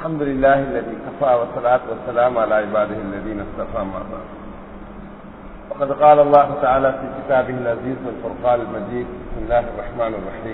الحمد لله الذي كفى والصلاة والسلام على عباده الذين اصطفى ما بعد. وقد قال الله تعالى في كتابه العزيز والفرقان المجيد: بسم الله الرحمن الرحيم.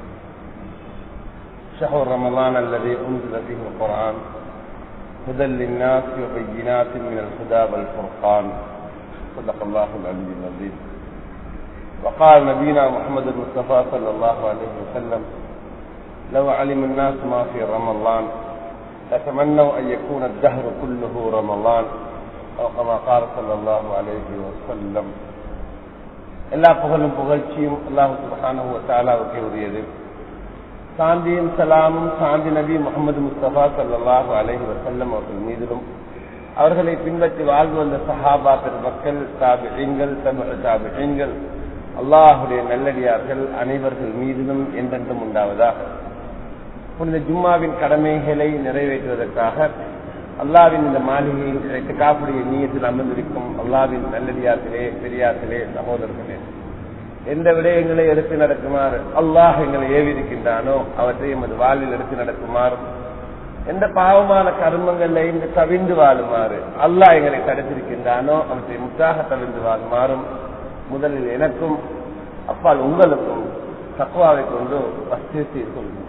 شهر رمضان الذي أنزل فيه القرآن هدى للناس وبينات من الهدى والفرقان. صدق الله العلي العظيم. وقال نبينا محمد المصطفى صلى الله عليه وسلم: لو علم الناس ما في رمضان لتمنوا أن يكون الدهر كله رمضان أو كما قال صلى الله عليه وسلم. எல்லா புகழும் புகழ்ச்சியும் அல்லாஹ் சுப்ஹானஹு வ தஆலாவுக்கே உரியது. சாந்தியும் சலாமும் சாந்தி நபி முகமது முஸ்தபா ஸல்லல்லாஹு அலைஹி வஸல்லம் அவர்கள் மீதிலும் அவர்களை பின்பற்றி வாழ்ந்து வந்த சஹாபா பெருமக்கள், தாபிஈன்கள், தபு தாபிஈன்கள், அல்லாஹுடைய நல்லடியார்கள் அனைவர்கள் மீதிலும் என்றென்றும் உண்டாவதாக. புனித ஜும்மாவின் கடமைகளை நிறைவேற்றுவதற்காக அல்லாவின் இந்த மாளிகையில் இத்திகாஃபுடைய நியத்தில் அமர்ந்திருக்கும் அல்லாவின் நல்லடியார்களே, பெரியார்களே, சகோதரர்களே, எந்த விடயங்களை எடுத்து நடக்குமாறு அல்லாஹ் எங்களை ஏவிருக்கின்றானோ அவற்றை எமது வாழ்வில் எடுத்து நடக்குமாறும், எந்த பாவமான கர்மங்களை இந்த தவிர்ந்து வாழுமாறு அல்லாஹ் எங்களை தடுத்திருக்கின்றானோ அவற்றை முற்றாக தவிர்ந்து வாழுமாறும் முதலில் எனக்கும் அப்பால் உங்களுக்கும் தக்வாவை கொண்டு வசிய செய்து கொள்கின்றேன்.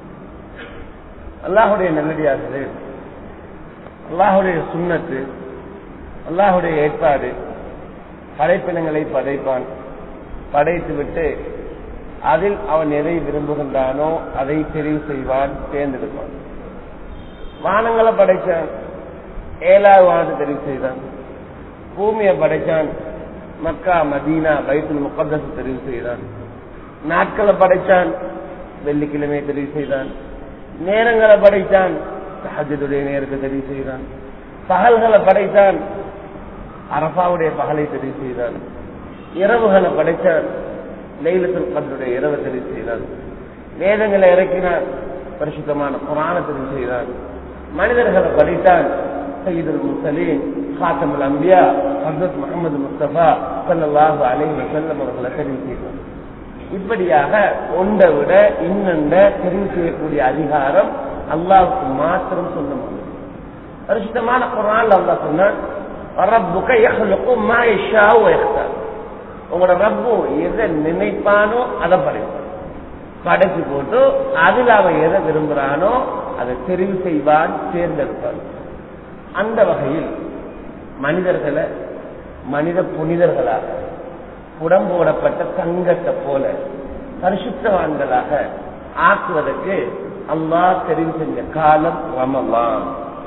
அல்லாஹுடைய நல்லடியார்களே, அல்லாஹுடைய சுன்னத்து, அல்லாஹுடைய ஏற்பாடு, படைப்பினங்களை படைப்பான், படைத்துவிட்டு அதில் அவன் எதை விரும்புகின்றானோ அதை தெரிவு செய்வான், தேர்ந்தெடுப்பான். வானங்களை படைச்சான், 7வது வானத்தை தெரிவு செய்தான். பூமியை படைச்சான், மக்கா, மதீனா, பைத்துல் முகத்தஸ் தெரிவு செய்தான். நாட்களை படைச்சான், வெள்ளிக்கிழமையை தெரிவு செய்தான். நேரங்களை படைத்தான், தஹஜ்ஜுடைய நேரத்தை தெரிவு செய்தான். பகல்களை படைத்தான், அரஃபாவுடைய பகலை தெரிவு செய்தான். இரவுகளை படைத்தான், லைலத்துல் கத்ருடைய இரவை தெரிவு செய்தான். வேதங்களை இறக்கினான், பரிசுத்தமான குர்ஆனை தெரிவு செய்தான். மனிதர்களை படைத்தான், சய்யிதுல் முர்சலீன், காத்தமுல் அன்பியா, ஹஜ்ரத் முஹம்மது முஸ்தபா ஸல்லல்லாஹு அலைஹி வஸல்லம் அவர்களை தெரிவு செய்தான். இப்படியாக ஒன்றை விட இன்னொன்ற தெரிவு செய்யக்கூடிய அதிகாரம் அல்லாஹ்வுக்கு மாத்திரம் சொந்த முடியும். பரிசுத்தமான குர்ஆன்ல அல்லாஹ் சொன்னான்: ரப்புக யஹ்லுகு மா யஷாஉ வ யக்தார். உங்களோட ரப்பு எதை நினைப்பானோ அதை படைப்பான், படைச்சு போட்டு அதில் அவன் எதை விரும்புறானோ அதை தெரிவு செய்வான், தேர்ந்தெடுப்பான். அந்த வகையில் மனிதர்களை மனித புனிதர்களாக உடம்போடப்பட்ட தங்கத்தை போல பரிசுத்தவான்களாக ஆக்குவதற்கு அல்லாஹ் தெரிவு செஞ்ச காலம் ரமலான்.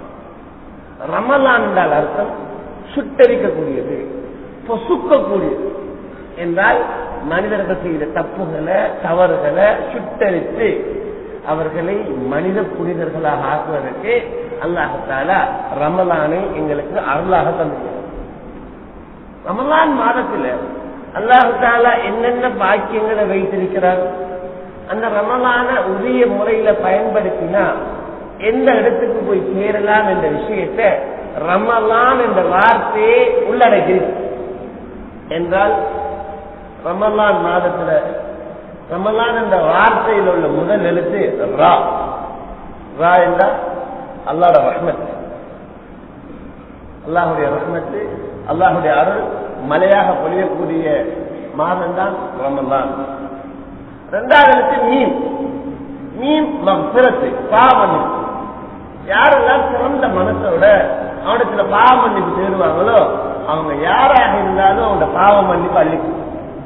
ரமலான் என்றால் அர்த்தம் சுட்டரிக்கக்கூடியது, பொசுக்கக்கூடியது என்றால் மனிதர்கள் செய்த தப்புகளை, தவறுகளை சுட்டரித்து அவர்களை மனித புனிதர்களாக ஆக்குவதற்கு அல்லாஹ் தஆலா ரமலானை எங்களுக்கு அருளாக தந்திருக்கிறார். ரமலான் மாதத்தில் அல்லாஹ் தஆலா என்னென்ன பாக்கியங்களை வைத்திருக்கிறார், அந்த ரமலான உரிய முறையில பயன்படுத்தினா எந்த இடத்துக்கு போய் சேரலாம் என்ற விஷயத்தை ரமலான் என்ற வார்த்தையை உள்ளடக்கிறது. என்றால் ரமலான் மாதத்துல ரமலான் என்ற வார்த்தையில் உள்ள முதல் எழுத்து ரா. ரா என்றால் அல்லாஹ்வுடைய ரஹ்மத், அல்லாஹ்வுடைய ரஹ்மத், அல்லாஹ்வுடைய அருள் மலையாக பொழியக்கூடிய மாதம் தான் ரமலான். 2வது எழுத்து மீம். மீம் மக்ஃபிரத், பாவமன்னிப்பு. யாரெல்லாம் சிறந்த மனசோட அவனுக்கு பாவ மன்னிப்பு சேருவாங்களோ அவங்க யாராக இருந்தாலும் அவங்க பாவ மன்னிப்பு அளிக்கும்.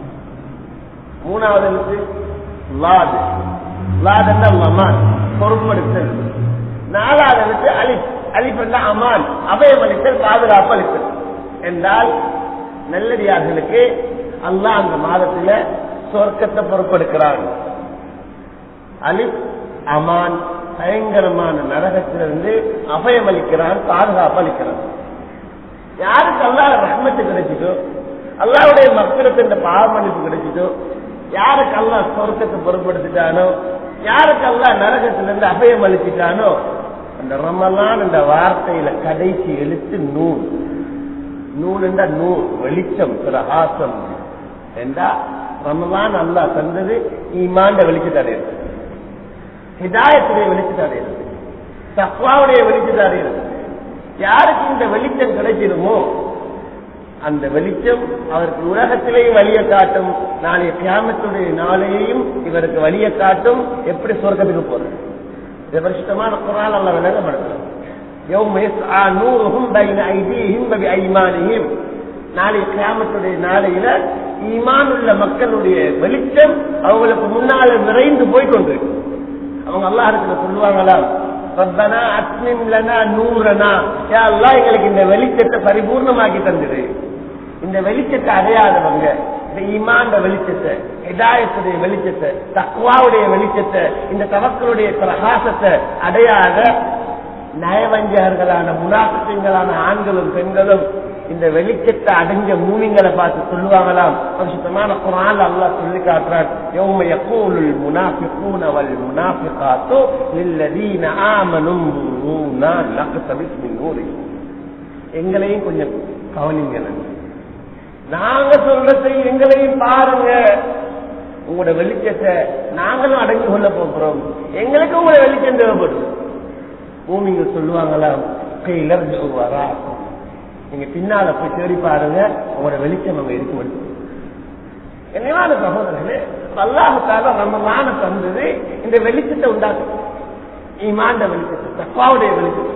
3வது எழுத்து லாத். லாத் என்றால் அமான், பொறுப்படுத்தல். 4வது எழுத்து அலிப். அலிப் என்றால் அமான், அபயம் அளித்தல், பாதுகாப்பு அளித்தல். என்றால் நல்லடியார்களுக்கு அல்லாஹ் அந்த மாதத்துல சொர்க்கத்தை பொறுப்பெடுக்கிறான். அலிப் அமான், பயங்கரமான நரகத்திலிருந்து அபயம் அளிக்கிறான், பாதுகாப்பு அளிக்கிறான். யாருக்கு அல்லாஹ் ரஹ்மத்து கிடைச்சிட்டோ, அல்லாஹ்வுடைய மக்ஃபிரத் பாவ மன்னிப்பு கிடைச்சிட்டோ, யாருக்கு அல்லாஹ் சொர்க்கத்தை பொறுப்படுத்திட்டானோ, யாருக்கு அல்லாஹ் நரகத்திலிருந்து அபயம் அளிச்சிட்டானோ, அந்த ரமலான் என்ற வார்த்தையில கடைசி எழுத்து நூல். நூல் என்ற நூல், வெளிச்சம், பிரகாசம் என்றா ரமலான் அல்லாஹ் தந்தது ஈமான் வெளிச்சத்தை அடையிறது, ஹிதாயத்துடைய வெளிச்சத்தை அடையிறது. தக்வாவுடைய வெளிச்சத்தை அடைகிறது. யாருக்கு இந்த வெளிச்சம் கிடைச்சிருமோ அந்த வெளிச்சம் அவருக்கு உலகத்திலேயும் வழியை காட்டும், நாளைய கியாமத்துடைய நாளையும் இவருக்கு வழியை காட்டும் எப்படி சொர்க்கத்துக்கு போறது. இந்த வருஷமான குர்ஆன் அல்லாஹ் விளங்கப்படுத்துறார். யௌம யஸ்ஆ நூருஹும் பைன ஐதீஹிம் வ பிஐமானிஹிம். நாளைய கியாமத்துடைய நாளையில ஈமான் உள்ள மக்களுடைய வெளிச்சம் அவங்களுக்கு முன்னால விரைந்து போய் கொண்டிருக்கு. அவங்க அல்லாஹ்விடத்துல சொல்லுவாங்களா, ரப்பனா அத்மிம் லனா நூரனா, யா அல்லாஹ் எங்களுக்கு இந்த வெளிச்சத்தை பரிபூர்ணமாக்கி தந்துடு. இந்த வெளிச்சத்தை அடையாதவங்க இந்த ஈமான் வெளிச்சத்தை, ஹிதாயத்துடைய வெளிச்சத்தை, தக்வாவுடைய வெளிச்சத்தை, இந்த தவக்களுடைய பிரகாசத்தை அடையாத நயவஞ்சகர்களான முனாஃபிகீன்களான ஆண்களும் பெண்களும் இந்த வெளிச்சத்தை அடைஞ்ச மூமின்களை பார்த்து சொல்லுவாங்களாம். பரிசுத்தமான குர்ஆன்ல அல்லாஹ் சொல்லி காட்டுறான், யௌம யகூலுல் முனாஃபிகூன வல் முனாஃபிகாத்து லில்லதீன ஆமனு நூனா நக்தபிஸ் மின் நூரிக்கும். எங்களையும் கொஞ்சம் கவனிங்க, நாங்க சொல்றதை எங்களையும் பாருங்க. உங்களோட வெளிச்சத்தை நாங்களும் அடங்கி கொள்ள போகிறோம், எங்களுக்கு உங்களோட வெளிச்சம் தேவைப்படும். பூமிங்க சொல்லுவாங்களாம், வரா நீங்க பின்னால போய் தேடி பாருங்க, உங்களோட வெளிச்சம் அங்க இருக்கும். என்னவான சகோதரர்களே, அல்லாஹ்வுக்காக ரமலான தந்தது இந்த வெளிச்சத்தை உண்டாக்கும். ஈமான் வெளிச்சத்தை, தக்வாவுடைய வெளிச்சத்தை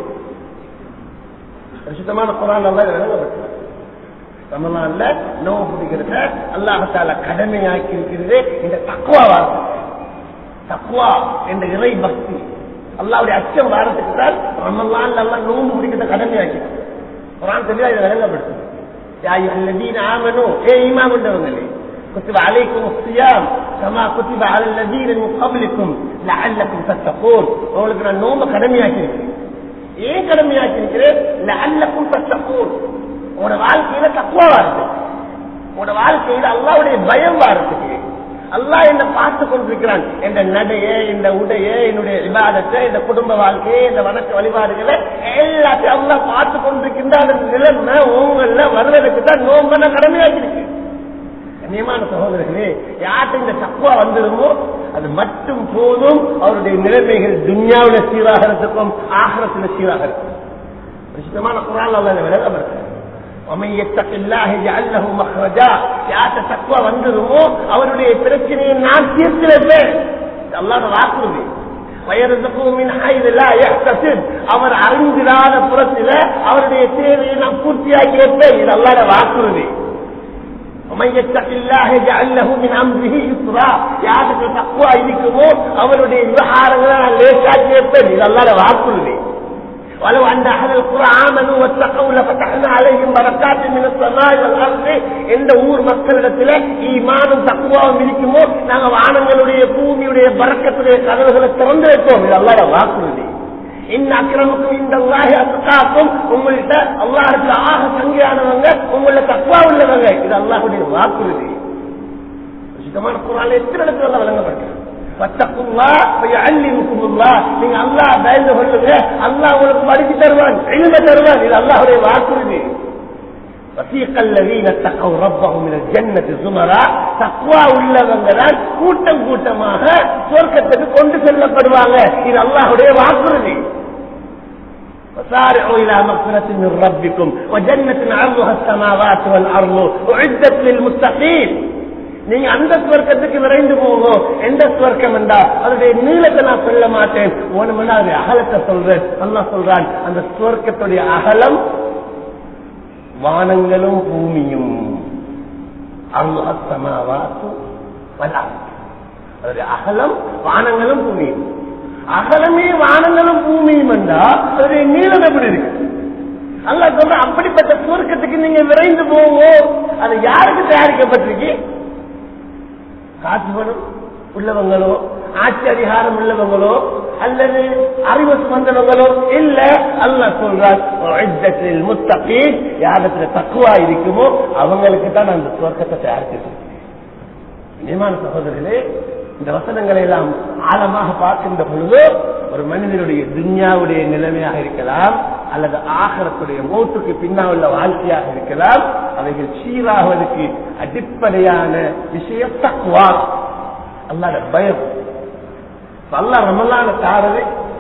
பரிசுத்தமான குர்ஆன் அல்லாஹ் விளங்கப்படுத்துறார். ரமலான்ல நோவு பிடிக்கிறத அல்லாஹ் தஆலா கடமையாக்கி இருக்கிறது இந்த தக்வாவாக. தக்வா என்ற இறை பக்தி, அல்லாஹ்வுடைய அச்சம் வாரத்துக்கு தான் ரமலான்ல அல்லாஹ் நோவு பிடிக்கிறத கடமையாக்கி குர்ஆன் தெளிவா இதை விளங்கப்படுத்துது. யா அய்யுஹல்லதீன ஆமனூ, ஏ ஈமான் கொண்டவங்களே, குத்திப அலைக்குமுஸ் ஸியாம் கமா குத்திப அலல் லதீன மின் கப்லிக்கும் லஅல்லக்கும் தத்தகூன். உங்களுக்கு நான் நோம்பை கடமையாக்கி இருக்கிறேன். ஏன் கடமையாக்கி இருக்கிறேன்? லஅல்லக்கும் தத்தகூன். உங்களோட வாழ்க்கையில தக்வா வார்த்தை, உங்களோட வாழ்க்கையில அல்லாஹ்வுடைய பயம் வார்த்தைக்கு. அல்லாஹ் என்ன பார்த்து கொண்டிருக்கிறான், என்ற நடைய, இந்த உடைய, என்னுடைய இபாதத்தை, இந்த குடும்ப வாழ்க்கையை, இந்த வணக்க வழிபாடுகளை எல்லாத்தையும் அல்லாஹ் பார்த்து கொண்டிருக்கின்ற அந்த நிலைமை உங்கள வருவதற்கு தான் நோன்பை நான் கடமையாக்கிருக்கு. கண்ணியமான சகோதரர்களே, யார்கிட்ட இந்த தக்வா வந்துடுமோ அது மட்டும் போதும் அவருடைய நிலைமைகள் துன்யாவுல சீராகிறதுக்கும் ஆகிரத்துல சீராக இருக்கும். பிரசித்தமான குர்ஆன் அல்லாஹ் விளங்கப்படுத்துறார். அவருடைய பிரச்சனையை நான் தீர்த்து வைப்பேன். அல்லாஹ் வாக்குறுதி. அவர் அறிந்திராத புறத்தில அவருடைய தேவையை நான் பூர்த்தியாக்கி வைப்பேன். இது அல்லாஹ் வாக்குறுதி. யாருக்கு தக்வா இருக்குமோ அவருடைய விவகாரங்களை நான் லேசாக்கி வைப்பேன். இது அல்லாஹ் வாக்குறுதி. ولو أن أهل القرى آمنوا واتقوا لفتحنا عليهم بركات من السماء والأرض. எந்த ஊர் மக்களிடத்துல ஈமானும் தக்வாவும் இருக்குமோ நாங்க வானங்களுடைய பூமியுடைய பரக்கத்துடைய கதவுகளை திறந்து வைப்போம். இது அல்லாஹ்வுடைய வாக்குறுதி. இன்ன அக்ரமக்கும் இன்தல்லாஹி அத்காக்கும். உங்கள்கிட்ட அல்லாஹ்வுக்கு ஆக சங்கையானவங்க உங்கள தக்வா உள்ளவங்க. இது அல்லாஹ்வுடைய வாக்குறுதி. சுத்தமான குர்ஆன்ல எத்தனை இடத்துல அல்லாஹ் விளங்கப்படுத்துறார். நீங்க அல்லாஹ் பயந்து கொள்ளுங்க, அல்லாஹ் உங்களுக்கு படிச்சு தருவான், இல்ம தருவான். இது அல்லாஹ்வுடைய வாக்குறுதி. தக்வா உள்ளவங்க தான் கூட்டம் கூட்டமாக சொர்க்கத்துக்கு கொண்டு செல்லப்படுவாங்க. இது அல்லாஹ்வுடைய வாக்குறுதி. وسارعوا إلى مغفرة من ربكم وجنة عرضها السماوات والأرض أعدت للمتقين. நீங்க அந்த சுவர்க்கத்துக்கு விரைந்து போவோம். எந்த சுவர்க்கம் என்றா அதனுடைய நீளத்தை நான் சொல்ல மாட்டேன், ஒண்ணுமன்னா அது அகலத்தை சொல்றேன். அல்லாஹ் சொல்றான், அந்த சுவர்க்கத்துடைய அகலம் வானங்களும் பூமியும். அதனுடைய அகலம் வானங்களும் பூமியும். அகலமே வானங்களும் பூமியும் என்றா அதனுடைய நீளம் எப்படி இருக்கு? அல்லாஹ் சொல்ற அப்படிப்பட்ட சுவர்க்கத்துக்கு நீங்க விரைந்து போவோம். அது யாருக்கு தயாரிக்கப்பட்டிருக்கு? காசுபணம் உள்ளவங்களோ, ஆட்சி அதிகாரம் உள்ளவங்களோ, அல்லது அறிவு வந்தவங்களோ இல்ல. அல்லாஹ் சொல்றார், முத்தகீன், யாரத்துல தக்வா இருக்குமோ அவங்களுக்கு தான் அந்த சுவர்க்கத்தை தயாரிச்சிருக்கு. நியமான சகோதரர்களே, இந்த வசனங்களை எல்லாம் ஆழமாக பார்க்கின்ற பொழுது ஒரு மனிதனுடைய துன்யாவுடைய நிலைமையாக இருக்கலாம், அல்லது ஆகிரத்துடைய மௌத்துக்கு பின்னால் உள்ள வாழ்க்கையாக இருக்கலாம். அவைகள் சீராகுவதற்கு அடிப்படையான விஷயம் தக்வா, அல்லாஹ்வுடைய பயம். அல்லாஹ் ரமலான தாரது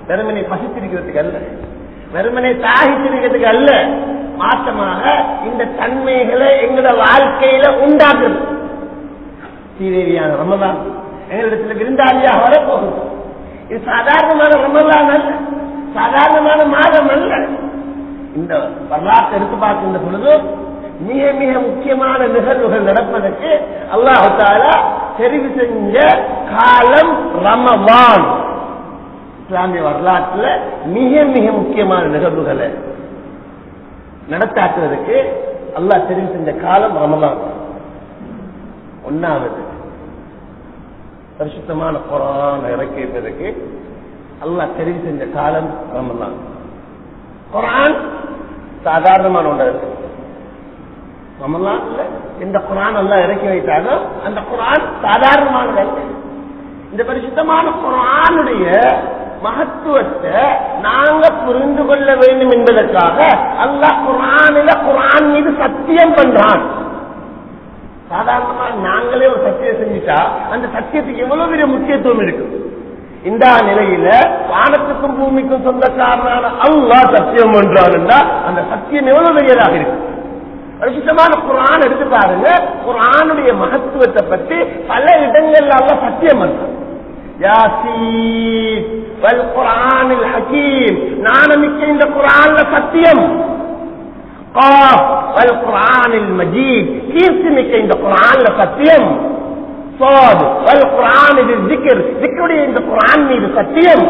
வெறுமனை பசித்திருக்கிறதுக்கு அல்ல, வெறுமனை தாகித்திருக்கிறதுக்கு அல்ல, மாற்றமாக இந்த தன்மைகளை எங்களோட வாழ்க்கையில உண்டாக்குது. சீதேவியான ரமலான் எங்களிடத்துல விருந்தாளியாக வரப்போகுது. இது சாதாரணமான ரமலான் அல்ல, சாதாரணமான மாதம் அல்ல. இந்த வரலாற்றை எடுத்து பார்க்கின்ற பொழுது மிக மிக முக்கியமான நிகழ்வுகள் நடப்பதற்கு அல்லாஹ் தஆலா தெரிவு செஞ்ச காலம் ரமலான். இஸ்லாமிய வரலாற்றுல மிக மிக முக்கியமான நிகழ்வுகளை நடத்தாக்குவதற்கு அல்லாஹ் தெரிவு செஞ்ச காலம் ரமலான். ஒன்னாவது பரிசுத்தமான குர்ஆன் இறக்கி வைப்பதற்கு அல்லாஹ் தெரிவு செஞ்ச காலம் ரமலான். குர்ஆன் சாதாரணமான ஒன்று. ரமலான்ல இந்த குர்ஆன் அல்லாஹ் இறக்கி வைத்தாலும் அந்த குர்ஆன் சாதாரணமானது அல்ல. இந்த பரிசுத்தமான குர்ஆனுடைய மகத்துவத்தை நாங்க புரிந்து கொள்ள வேண்டும் என்பதற்காக அல்லாஹ் குர்ஆன் மீது சத்தியம் பண்றான். சாதாரணமா நாங்களே ஒரு சத்தியம் செஞ்சுட்டா அந்த சத்தியத்துக்கு எவ்வளவு பெரிய முக்கியத்துவம் இருக்கு. இந்த நிலையில வானத்துக்கும் பூமிக்கும் சொந்தக்காரனான அல்லாஹ் சத்தியம் பண்றான். அந்த சத்தியம் எவ்வளவு பெரியதாக இருக்கு. பரிசுத்தமான குர்ஆன் எடுத்து பாருங்க. குர்ஆனுடைய மகத்துவத்தை பற்றி பல இடங்கள்ல அல்லாஹ் சத்தியம் பண்றான். யாசீன் வல் குர்ஆனில் ஹகீம், ஞானமிக்க இந்த குர்ஆன்ல சத்தியம். காஃப் வல் குர்ஆனில் மஜீத், கீர்த்திமிக்க இந்த குர்ஆன்ல சத்தியம். ஸாத் வல் குர்ஆனில் ذிக்ர், ذிக்ருடைய இந்த குர்ஆன் மீது சத்தியம்.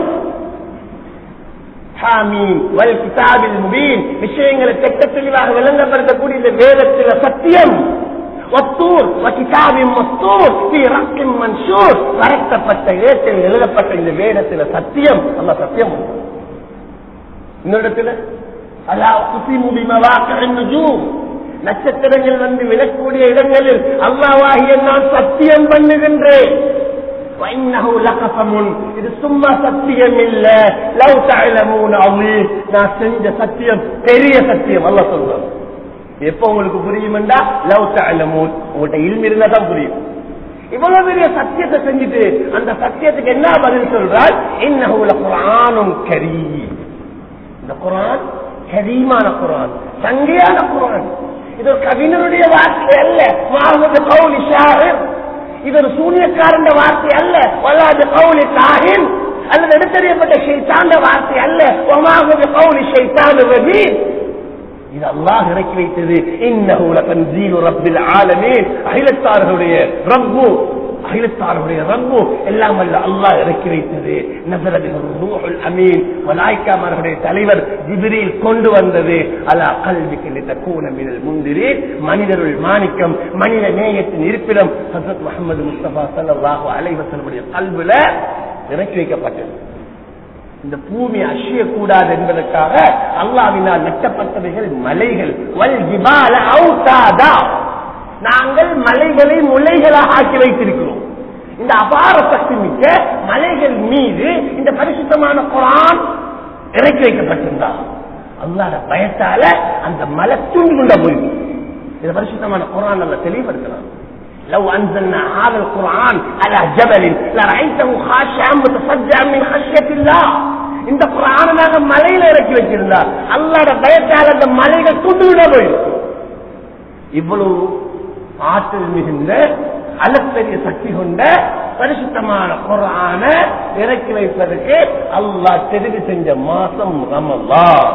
ஹாமீம் வல் கிதாபில் முபீன், விஷயங்களை தெட்ட தெளிவாக விளங்கப்படுத்தக்கூடிய இந்த வேதத்தில சத்தியம். வத்தூர் வகிதாபின் மஸ்தூர் ஃபீ ரக்கின் மன்ஷூர், பரத்தப்பட்ட ஏட்டில் எழுதப்பட்ட இந்த வேதத்தில சத்தியம். அல்லாஹ் சத்தியம். இன்னொரு அலா குஸிமு பிமவாகிஇன் நுஜூம், நட்சத்திரங்கள் வந்து விழக்கூடிய இடங்களில் அல்லாஹ்வாகிய நான் சத்தியம் பண்ணுகின்றேன். வஇன்னஹு லகஸமுன், இது சும்மா சத்தியம் இல்ல, லவ் தஅலமூன அஸீம், நான் செஞ்ச சத்தியம் பெரிய சத்தியம். அல்லாஹ் சொல்றான். எப்ப உங்களுக்கு புரியும்டா லவ் தஅலமூன், உங்கள்ட்ட இல்மு இருந்தா தான் புரியும். இவ்வளவு பெரிய சத்தியத்தை செஞ்சுட்டு அந்த சத்தியத்துக்கு என்ன பதில் சொல்றால், இன்னஹு லகுர்ஆனுன் கரீம், இந்த குர்ஆன் கரீமான குர்ஆன், சங்கையான குர்ஆன். இது ஒரு கவிஞருடைய வார்த்தை அல்ல, மாஹுது கௌலி ஷாயிர், இது ஒரு சூனியக்காரன் வார்த்தை அல்ல, வலாது கௌலி காஹின் அல்லது எடுத்தறியப்பட்ட ஷைத்தான வார்த்தை அல்ல, வமாஹுது கௌலி ஷைத்தான் ரஜீம். இது அல்லாஹ் இறக்கி வைத்தது. இன்னஹு லதன்ஸீலு ரப்பில் ஆலமீன், அகிலத்தார்களுடைய ரப்பு, அகிலத்தார்களுடைய ரப்பு எல்லாம் அல்ல அல்லாஹ் இறக்கி வைத்தது. நஸல பிஹி ரூஹுல் அமீன், மலாயிகாமார்களுடைய தலைவர் ஜிப்ரீல் கொண்டு வந்தது. அலா கல்பிக லிதகூன மினல் முன்திரீன், மனிதருள் மாணிக்கம், மனித நேயத்தின் இருப்பிடம் ஹஜ்ரத் முஹம்மது முஸ்தபா ஸல்லல்லாஹு அலைஹி வஸல்லம் கல்வில இறக்கி வைக்கப்பட்டது. இந்த பூமி அசையக்கூடாது என்பதற்காக அல்லாஹ்வினால் நட்டப்பட்டவைகள் மலைகள். வல் ஜிபால அவுதாதா, நாங்கள் மலைகளை முளைகளாக ஆக்கி வைத்திருக்கிறோம். இந்த அபார சக்தி மிக்க மலைகள் மீது இந்த பரிசுத்தமான குர்ஆன் இறக்கி வைக்கப்பட்டிருந்தா அல்லாஹ்வுடைய பயத்தால அந்த மலை தூண்டுண்டா போயிடும். இந்த பரிசுத்தமான குர்ஆன் அல்லாஹ் தெளிவுபடுத்தலாம். لو أنزلنا هذا القرآن على جبل لرأيته خاشعا متصدعا من خشية الله. இந்த குர்ஆனை நாங்க மலையில இறக்கி வச்சிருந்தா அல்லாஹ்வுடைய பயத்தால அந்த மலைகள் தூண்டுண்டா போயிடும். இவ்வளவு ஆற்றல் மிகுந்த அளப்பெரிய சக்தி கொண்ட பரிசுத்தமான குர்ஆனை இறக்கி வைப்பதற்கு அல்லாஹ் தெரிவு செஞ்ச மாசம் ரமலான்.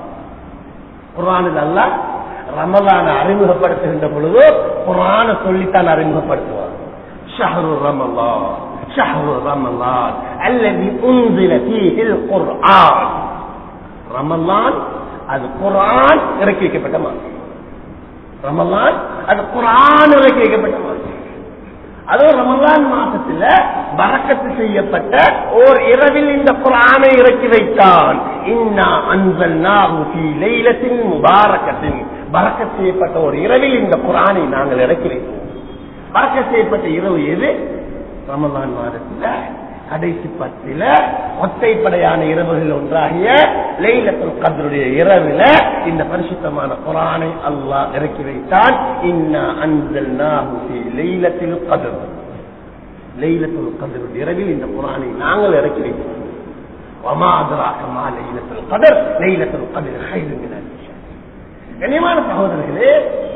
குர்ஆனில் அல்லாஹ் ரமலானை அறிமுகப்படுத்துகின்ற பொழுது குர்ஆனை சொல்லித்தான் அறிமுகப்படுத்துவார். ஷஹ்ரு ரமலான், ஷஹ்ரு ரமலான் அல்லதி உன்ஸில ஃபீஹில் குர்ஆன். ரமலான் அது குர்ஆன் இறக்கி வைக்கப்பட்ட மாதம். ரமலான் அது குர்ஆன் இறக்கி வைக்கப்பட்ட மாதம். அதுவும் ரமலான் மாசத்துல பரக்கத்து செய்யப்பட்ட ஓர் இரவில் இந்த குர்ஆனை இறக்கி வைத்தான். இன்னா அன்ஸல்னாஹு ஃபீ லைலத்தின் முபாரக்கத்தின், பரக்கத் செய்யப்பட்ட ஒரு இரவில் இந்த குர்ஆனை நாங்கள் இறக்கி வைத்தோம். பரக்கத் செய்யப்பட்ட இரவு எது? ரமலான் மாதத்துல கடைசி 10 ஒற்றைப்படையான இரவுகள் ஒன்றாகிய லைலத்துல் கத்ருடைய இரவுல இந்த பரிசுத்தமான குர்ஆனை அல்லாஹ் இறக்கி வைத்தான். இன்னா அன்ஸல்னாஹு ஃபீ லைலத்தில் கத்ர், லைலத்துல் கத்ருடைய இரவில் இந்த குர்ஆனை நாங்கள் இறக்கி வைத்தோம். வமா அத்ராக மா லைலத்துல் கத்ர் லைலத்துல் கத்ர் கைரும் மின் அல்ஃபி ஷஹர். கண்ணியமான சகோதரர்களே,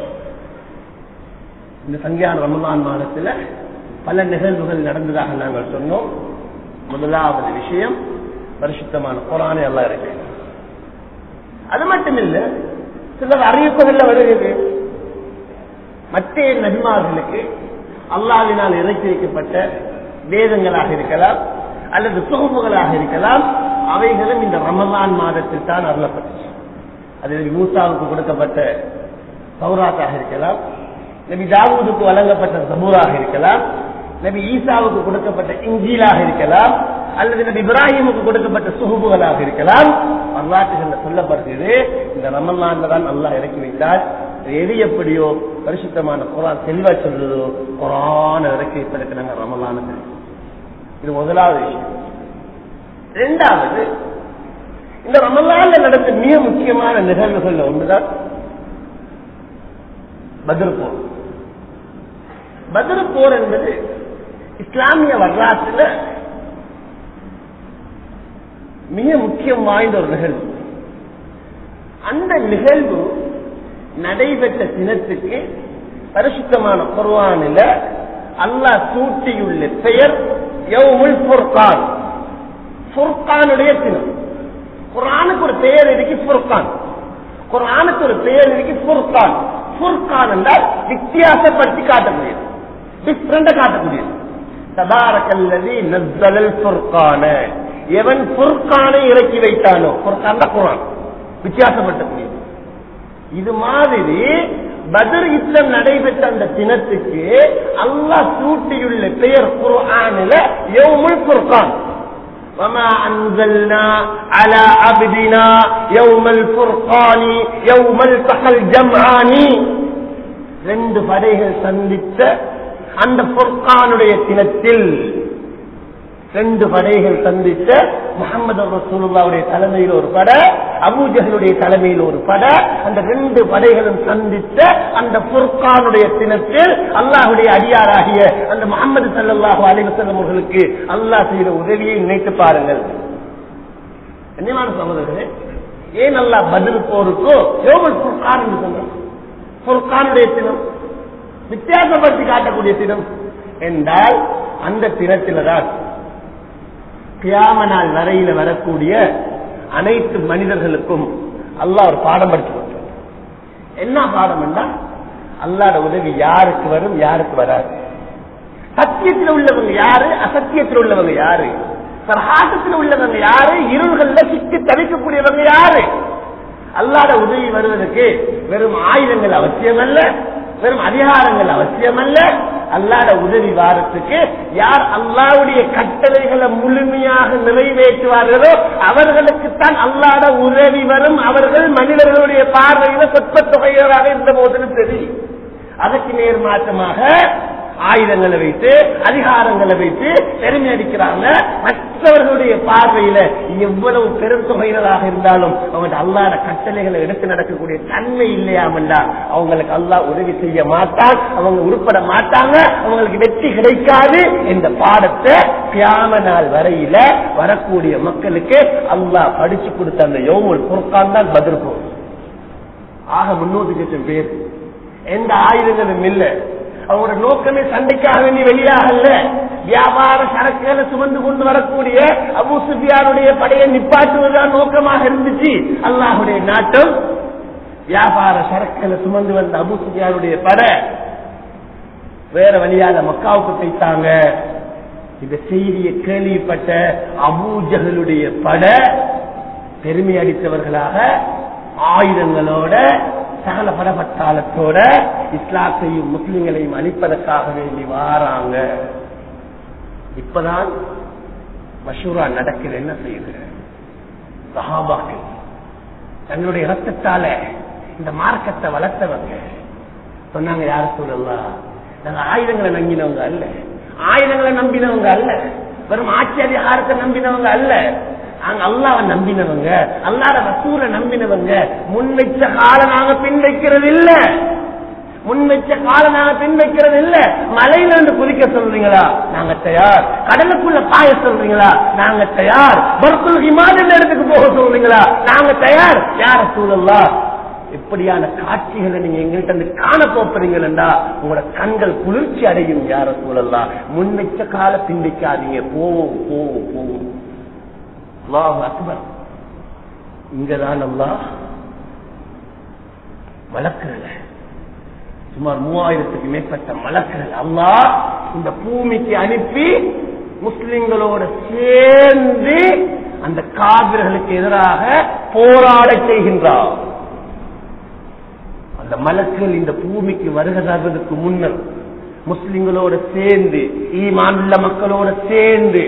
இந்த சங்கியான ரமலான் மாதத்துல பல நிகழ்வுகள் நடந்ததாக நாங்கள் சொன்னோம். முதலாவது விஷயம், பரிசுத்தமான குர்ஆனை அல்லாஹ் இறக்கி. அது மட்டும் இல்ல, சிலர் அறிவிப்புகள்ல வருகிறது, மற்ற நபிமார்களுக்கு அல்லாஹ்வினால் இறக்கி வைக்கப்பட்ட வேதங்களாக இருக்கலாம் அல்லது சுஹுஃபுகளாக இருக்கலாம், அவைகளும் இந்த ரமலான் மாதத்தில் தான் அருளப்பட்டுச்சு. அது மூசாவுக்கு கொடுக்கப்பட்ட தௌராத்தாக இருக்கலாம், நபி தாவூதுக்கு வழங்கப்பட்ட ஜபூராக இருக்கலாம், நபி ஈசாவுக்கு கொடுக்கப்பட்ட இன்ஜீலாக இருக்கலாம், அல்லது நபி இப்ராஹிமுக்கு கொடுக்கப்பட்ட சுஹுஃபுகளாக இருக்கலாம். வரலாற்றுகள்ல சொல்லப்படுகிறது, இந்த ரமலான்ல தான் அல்லாஹ் இறக்கி வைத்தார். எது எப்படியோ பரிசுத்தமான குர்ஆன் தெளிவா சொல்லுதோ, குர்ஆன் இறக்கி வைப்பதற்கு நாங்கள் ரமலான். இது முதலாவது விஷயம். இரண்டாவது, இந்த ரமலான்ல நடந்த மிக முக்கியமான நிகழ்வுகள் ஒன்றுதான் பத்ர் போர். பத்ர் போர் என்பது இஸ்லாமிய வரலாற்றில் மிக முக்கியம் வாய்ந்த ஒரு நிகழ்வு. அந்த நிகழ்வு நடைபெற்ற தினத்துக்கு பரிசுத்தமான குர்ஆனில் அல்லாஹ் சூட்டியுள்ள பெயர் யௌமுல் ஃபுர்கான். ஃபுர்கானுடைய தினம். குர்ஆனுக்கு ஒரு பெயர் இருக்கு ஃபுர்கான், குர்ஆனுக்கு ஒரு பெயர் இருக்கு ஃபுர்கான். ஃபுர்கான் என்றால் வித்தியாசப்படுத்தி காட்டக்கூடியது, டிஃபரண்டா காட்டக்கூடியது. தபாரக்கல்லதி நஸ்ஸலல் ஃபுர்கான, எவன் ஃபுர்கானை இறக்கி வைத்தானோ, ஃபுர்கான் தான் குர்ஆன், வித்தியாசப்படுத்தக்கூடியது. இது மாதிரி பத்ர் யுத்தம் நடைபெற்ற அந்த தினத்துக்கு அல்லாஹ் சூட்டியுள்ள பெயர் குர்ஆனில் யௌமுல் ஃபுர்கான். وما أنزلنا على عبدنا يوم الفرقان يوم التقى الجمعان. ரெண்டு படைகள் சந்தித்த அந்த ஃபுர்கானுடைய தினத்தில், ரெண்டு படைகள் சந்தித்த முஹம்மது ரசூலுல்லாஹ்வுடைய தலைமையில் ஒரு படை, அபூ ஜஹலுடைய தலைமையில் ஒரு படை, அந்த ரெண்டு படைகளும் சந்தித்த அந்த ஃபுர்கானுடைய தினத்தில் அல்லாஹ்வுடைய அடியாராகிய அந்த முஹம்மது ஸல்லல்லாஹு அலைஹி வஸல்லம் அவர்களுக்கு அல்லாஹ் செய்த உதவியை நினைத்து பாருங்கள். கண்ணியமான சகோதரர்களே, ஏன் அல்லாஹ் பத்ர் போருக்கு யௌமுல் ஃபுர்கான் என்று சொன்னார்? ஃபுர்கானுடைய தினம், வித்தியாசப்படுத்தி காட்டக்கூடிய தினம் என்றால் அந்த தினத்தில்தான் கியாம நாள் வரையில வரக்கூடிய அனைத்து மனிதர்களுக்கும் அல்லாஹ் ஒரு பாடம் படிச்சு கொடுத்தார். என்ன பாடம் என்றால், அல்லாஹ்வுடைய உதவி யாருக்கு வரும், யாருக்கு வராது, சத்தியத்தில் உள்ளவங்க யாரு, அசத்தியத்தில் உள்ளவங்க யாரு, சர்ஹாசத்தில் உள்ளவங்க யாரு, இருள்கள்ல சிக்கி தவிக்கக்கூடியவங்க யாரு. அல்லாஹ்வுடைய உதவி வருவதற்கு வெறும் ஆயுதங்கள் அவசியம் அல்ல, வெறும் அதிகாரங்கள் அவசியம் அல்ல. அல்லாஹ்வுடைய உதவி வாரத்துக்கு யார் அல்லாஹ்வுடைய கட்டளைகளை முழுமையாக நிறைவேற்றுவார்களோ அவர்களுக்குத்தான் அல்லாஹ்வுடைய உதவி வரும். அவர்கள் மனிதர்களுடைய பார்வையில சொற்ப தொகையராக இருந்த போதிலும் சரி, அதற்கு நேர் மாற்றமாக ஆயுதங்களை வைத்து அதிகாரங்களை வைத்து பெருமை அடிக்கிறாங்க. மற்றவர்களுடைய பார்வையில எவ்வளவு பெரும் தொகையினராக இருந்தாலும் அவங்க அல்லாஹ்வுடைய கட்டளைகளை எடுத்து நடக்கக்கூடிய தன்மை இல்லையாமண்டா அவங்களுக்கு அல்லாஹ் உதவி செய்ய மாட்டான், அவங்க உருப்பட மாட்டாங்க, அவங்களுக்கு வெற்றி கிடைக்காது. இந்த பாடத்தை கியாம நாள் வரையில வரக்கூடிய மக்களுக்கு அல்லாஹ் படிச்சு கொடுத்த அந்த யௌமுல் ஃபுர்கான் தான் பத்ர் போர். ஆக 300 லட்சம் பேர், எந்த ஆயுதங்களும் இல்லை, அவங்களோட நோக்கமே சண்டைக்காக வேண்டி வெளியாகல, வியாபார சரக்குகளை சுமந்து கொண்டு வரக்கூடிய அபூ சுஃபியானுடைய படையை நிப்பாட்டுவதுதான் நோக்கமாக இருந்துச்சு. அல்லாஹ்வுடைய நாட்டம் வியாபார சரக்குகளை சுமந்து வந்த அபூ சுஃபியானுடைய படை வேற வழியாக மக்காவுக்கு போயிட்டாங்க. இந்த செய்தியை கேள்விப்பட்ட அபூ ஜஹலுடைய படை பெருமை அடித்தவர்களாக ஆயுதங்களோட சகல படபட்டாளத்தோட இஸ்லாத்தையும் முஸ்லிம்களையும் அழிப்பதற்காக வேண்டி வாராங்க. இப்பதான் மஷூரா நடக்குது. என்ன செய்யுது? சஹாபாக்கள் தங்களுடைய இரத்தத்தால இந்த மார்க்கத்தை வளர்த்தவங்க சொன்னாங்க, யார சொல்லலாம், நாங்க ஆயுதங்களை நம்பினவங்க அல்ல, ஆயுதங்களை நம்பினவங்க அல்ல, வெறும் ஆட்சி அதிகாரத்தை நம்பினவங்க அல்ல, நாங்க அல்லாஹ்வை நம்பினவங்க, அல்லாஹ்வுடைய ரசூலை நம்பினவங்க. முன் வைச்ச கால நாங்க பின் வைக்கிறது இல்ல. முன் வச்ச கால நாங்க பின் வைக்கிறது இல்ல. மலையில இருந்து குதிக்க சொல்றீங்களா, நாங்க தயார். கடலுக்குள்ள பாய சொல்றீங்களா, நாங்க தயார். பர்குல் ஹிமாலய இடத்துக்கு போக சொல்றீங்களா, நாங்க தயார். யா ரசூலல்லாஹ், இப்படியான காட்சிகளை நீங்க எங்கள்கிட்ட இருந்து காண போறீங்களா, உங்களோட கண்கள் குளிர்ச்சி அடையும். யா ரசூலல்லாஹ், முன் வச்ச கால பின் வைக்காதீங்க, போவோம் போவோம் போவோம். அல்லாஹு அக்பர். இங்கதான் அல்லாஹ் மலக்குகள், சுமார் 3000க்கு மேற்பட்ட மலக்குகள் அல்லாஹ் இந்த பூமிக்கு அனுப்பி முஸ்லிம்களோட சேர்ந்து அந்த காபிர்களுக்கு எதிராக போராட செய்கின்றார். அந்த மலக்குகள் இந்த பூமிக்கு வருகிறதற்கு முன்னர் முஸ்லிம்களோட சேர்ந்து ஈமான் உள்ள மக்களோட சேர்ந்து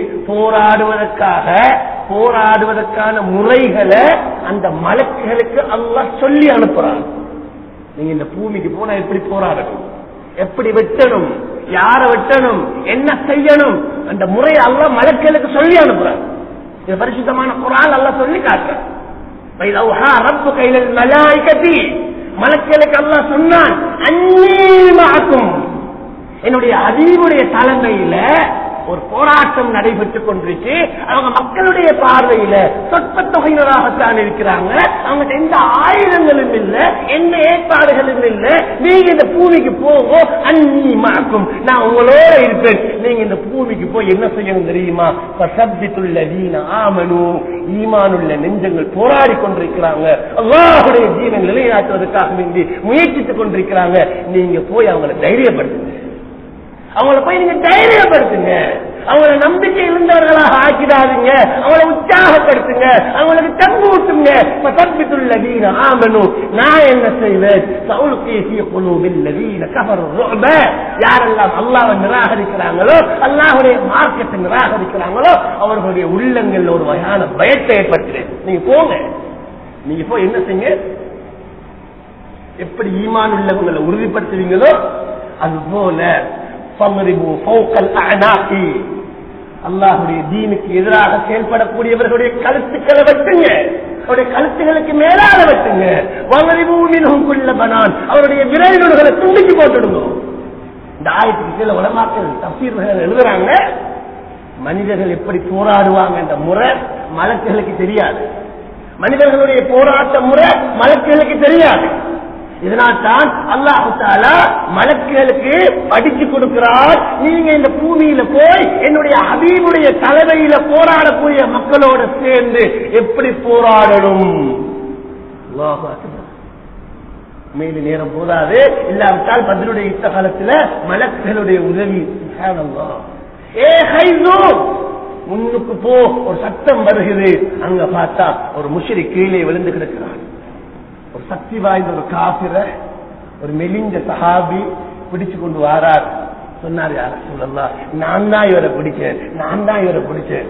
போராடுவதற்கான முறைகளை அந்த மலக்குகளுக்கு அல்லாஹ் சொல்லி அனுப்புறான். நீங்க இந்த பூமிக்கு போனா எப்படி போராடணும், எப்படி வெட்டணும், யார வெட்டணும், என்ன செய்யணும், அந்த முறை அல்லாஹ் மலக்குகளுக்கு சொல்லி அனுப்புறான். இது பரிசுத்தமான குர்ஆன் அல்லாஹ் சொல்லி காட்டுறான். மலக்குகளுக்கு அல்லாஹ் சொன்னான், அன்னீமாக்கும், என்னுடைய ஹபீபுடைய தலைமையில ஒரு போராட்டம் நடைபெற்றுக் கொண்டிருக்கு. அவங்க மக்களுடைய பார்வையில சொற்ப தொகையினராகத்தான் இருக்கிறாங்க. அவங்க எந்த ஆயுதங்களும் இல்ல, எந்த ஏற்பாடுகளும் இல்ல. நீங்க இந்த பூமிக்கு போகோ, அன்னீமாக்கும், நான் உங்களோட இருப்பேன். நீங்க இந்த பூமிக்கு போய் என்ன செய்யணும் தெரியுமா, ஈமானுள்ள நெஞ்சங்கள் போராடி கொண்டிருக்கிறாங்க, அல்லாஹ்வுடைய தீனை நிலைநாட்டுவதற்காக வேண்டி முயற்சித்துக் கொண்டிருக்கிறாங்க. நீங்க போய் அவங்களை தைரியப்படுத்துங்க, அவங்கள போய் நீங்க தைரியப்படுத்துங்க, அவங்கள நம்பிக்கை இருந்தவர்களாக ஆக்கிடாதீங்க, அவங்களை உற்சாகப்படுத்துங்க, அவங்களுக்கு தம்பூட்டுங்க. நான் என்ன செய்வேன், யாரெல்லாம் அல்லாஹ்வை நிராகரிக்கிறாங்களோ, அல்லாஹ்வுடைய மார்க்கத்தை நிராகரிக்கிறாங்களோ, அவர்களுடைய உள்ளங்கள் ஒரு வகையான பயத்தை ஏற்படுத்துறேன். நீங்க போங்க, நீங்க போய் என்ன செய்யுங்க, எப்படி ஈமான் உள்ளவங்களை உறுதிப்படுத்துவீங்களோ அதுபோல அல்லாஹுடைய தீனுக்கு எதிராக செயல்படக்கூடியவர்களுடைய கழுத்துக்களை வெட்டுங்க, அவருடைய கழுத்துகளுக்கு மேலாக வெட்டுங்க. அவருடைய விரல்களை துண்டிச்சு போட்டுடுங்க. இந்த ஆயத்துக்கு சில உலமாக்கள் தஃசீர்கள் எழுதுறாங்க, மனிதர்கள் எப்படி போராடுவாங்க என்ற முறை மலக்குகளுக்கு தெரியாது, மனிதர்களுடைய போராட்ட முறை மலக்குகளுக்கு தெரியாது. இதனால் தான் அல்லாஹ் தஆலா மலக்குகளுக்கு படிச்சு கொடுக்கிறார், நீங்க இந்த பூமியில போய் என்னுடைய ஹபீபுடைய தலைமையில போராடக்கூடிய மக்களோட சேர்ந்து எப்படி போராடணும். அல்லாஹு அக்பர். மேலு நேரம் போதாது, இல்லாவிட்டால் பதிலுடைய யுத்த காலத்துல மலக்குகளுடைய உதவி. சுப்ஹானல்லாஹ். ஏ ஹைஸு, முன்னுக்கு போ, ஒரு சத்தம் வருகிறது. அங்க பார்த்தா ஒரு முஷ்ரிக் கீழே விழுந்து கிடக்கிறான். ஒரு சக்தி வாய்ந்த ஒரு காபிர ஒரு மெலிஞ்ச சஹாபி பிடிச்சு கொண்டு வாரார். சொன்னார், யா ரசூலல்லாஹ், நான் தான் இவரை பிடிச்சேன்.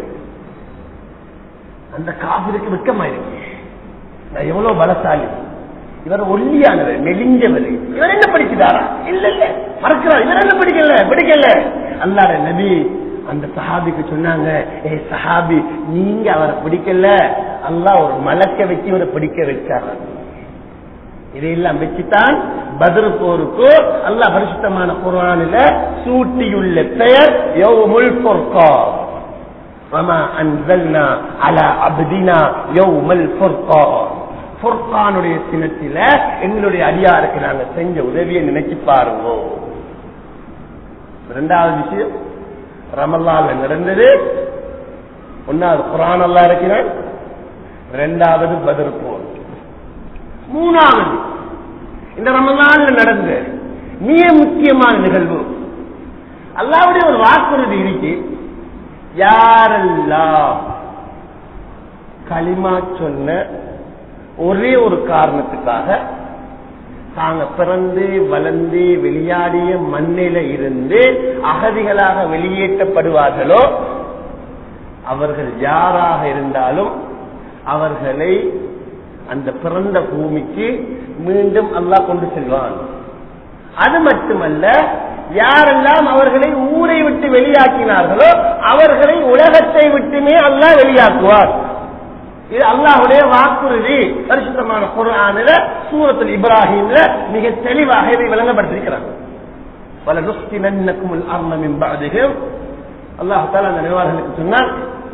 அந்த காபிருக்கு வெட்கமாயிருக்கு, நான் எவ்வளவு பலசாலி, இவர் ஒல்லியானவர், மெலிஞ்சவர், இவர் என்ன படிச்சுட்டாரா? இல்ல மறக்கிறார், இவர் என்ன பிடிக்கல. அல்லாஹ்வுடைய நபி அந்த சஹாபிக்கு சொன்னாங்க, ஏ சஹாபி, நீங்க அவரை பிடிக்கல, அல்லாஹ் ஒரு மலக்க வச்சு இவரை பிடிக்க வச்சார். இதையெல்லாம் வச்சுத்தான் பத்ர் போருக்கு அல்லாஹ் பரிசுத்தமான குர்ஆனில சூட்டியுள்ள பெயர் யௌமுல் ஃபுர்கான். வமா அன்ஸல்னா அலா அப்தினா யௌமுல் ஃபுர்கான். ஃபுர்கானுடைய தினத்தில எங்களுடைய அடியாருக்கு நாங்க செஞ்ச உதவியை நினைச்சு பாருங்க. இரண்டாவது விஷயம் ரமலான்ல நடந்தது. ஒன்னாவது குர்ஆன் அல்லாஹ் இருக்கிறான், இரண்டாவது பத்ர் போர், மூணாவது இந்த ரமலான்ல நடந்த மிக முக்கியமான நிகழ்வு. அல்லாஹ்வுடைய ஒரு வாக்குறுதி இருக்கு, யாரெல்லாம் கலிமா சொன்ன ஒரே ஒரு காரணத்துக்காக தாங்க பிறந்து வளர்ந்து வெளியாடிய மண்ணில இருந்து அகதிகளாக வெளியேற்றப்படுவார்களோ அவர்கள் யாராக இருந்தாலும் அவர்களை அந்த பிறந்த பூமிக்கு மீண்டும் அல்லாஹ் கொண்டு செல்வான். அது மட்டுமல்ல, யாரெல்லாம் அவர்களை ஊரை விட்டு வெளியாக்கினார்களோ அவர்களை உலகத்தை விட்டுமே அல்லாஹ் வெளியாக்குவார். இது அல்லாஹ்வுடைய வாக்குறுதி. பரிசுத்தமான குர்ஆனில சூரத்துல் இப்ராஹீம்ல மிக தெளிவாக இதை விளங்கப்படுத்தியிருக்கிறார். வல நுஸ்கினன்னகுமுல் அர்த மின் பஅதிஹிம். அல்லாஹ் தஆலா அந்த நிர்வாகிகளுக்கு சொன்னார்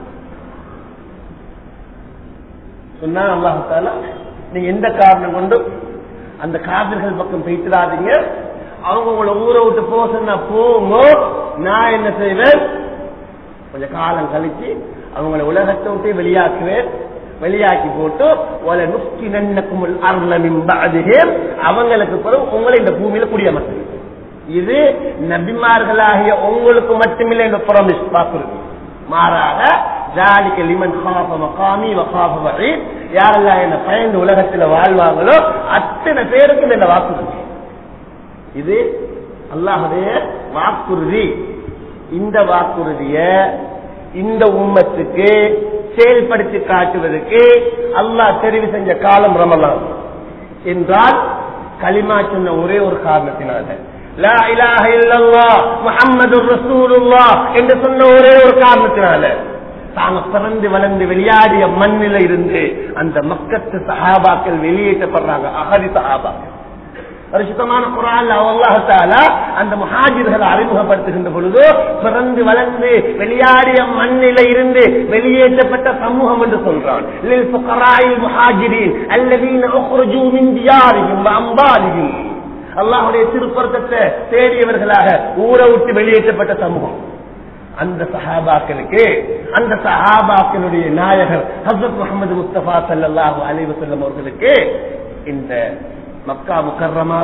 அல்லாஹ் தஆலா, நீங்க எந்த காரணம் கொண்டு அந்த காபிர்கள் பக்கம் போயிடாதீங்க, அவங்க உங்களை ஊரை விட்டு போக சொன்னா போங்க, நான் என்ன செய்வேன், கொஞ்ச காலம் கழிச்சு அவங்களை உலகத்தை விட்டு வெளியாக்குவேன், வெளியாக்கி போட்டு அவங்களுக்கு பிறகு உங்களை இந்த பூமியில குடியமர்த்து. இது நபிமார்களாகிய உங்களுக்கு மட்டுமில்லை இந்த ப்ராமிஸ் வாக்குறுதி. மாறாக யாரெல்லாம் என்ன பயந்து உலகத்துல வாழ்வாங்களோ அத்தனை பேருக்கு இந்த வாக்குறுதி. இது அல்லாஹ்வுடைய வாக்குறுதி. இந்த வாக்குறுதிய இந்த உம்மத்துக்கு செயல்படுத்தி காட்டுவதற்கு அல்லாஹ் தெரிவு செஞ்ச காலம் ரமலான் என்றால் கலிமா சொன்ன ஒரே ஒரு காரணத்தினால, லா இலாஹ இல்லல்லாஹ் முஹம்மதுர் ரசூலுல்லாஹ் என்று சொன்ன ஒரே ஒரு காரணத்தினால தாங்க பிறந்து வளர்ந்து வெளியாடிய மண்ணில இருந்து அந்த மக்கத்து சஹாபாக்கள் வெளியேற்றப்படுறாங்க. அஹதி சஹாபாக்கள் பரிசுத்தமான குர்ஆன்ல அல்லாஹ் தஆலா அந்த முஹாஜிர்களை அறிமுகப்படுத்துகின்ற பொழுது பிறந்து வளர்ந்து வெளியாடிய மண்ணில இருந்து வெளியேற்றப்பட்ட சமூகம் என்று சொல்றான். லில் ஃபுகராஇல் முஹாஜிரின் அல்லதீன உக்ரிஜூ மின் தியாரிஹிம் வ அம்வாலிஹிம். அல்லாஹ்வுடைய திருப்பொருத்தத்தை தேடியவர்களாக ஊரை விட்டு வெளியேற்றப்பட்ட சமூகம். அந்த சஹாபாக்களுக்கு அந்த சஹாபாக்களுடைய நாயகர் ஹஜ்ரத் முஹம்மது முஸ்தபா ஸல்லல்லாஹு அலைஹி வஸல்லம் அவர்களுக்கு இந்த மக்கா முக்கர்ரமாவ,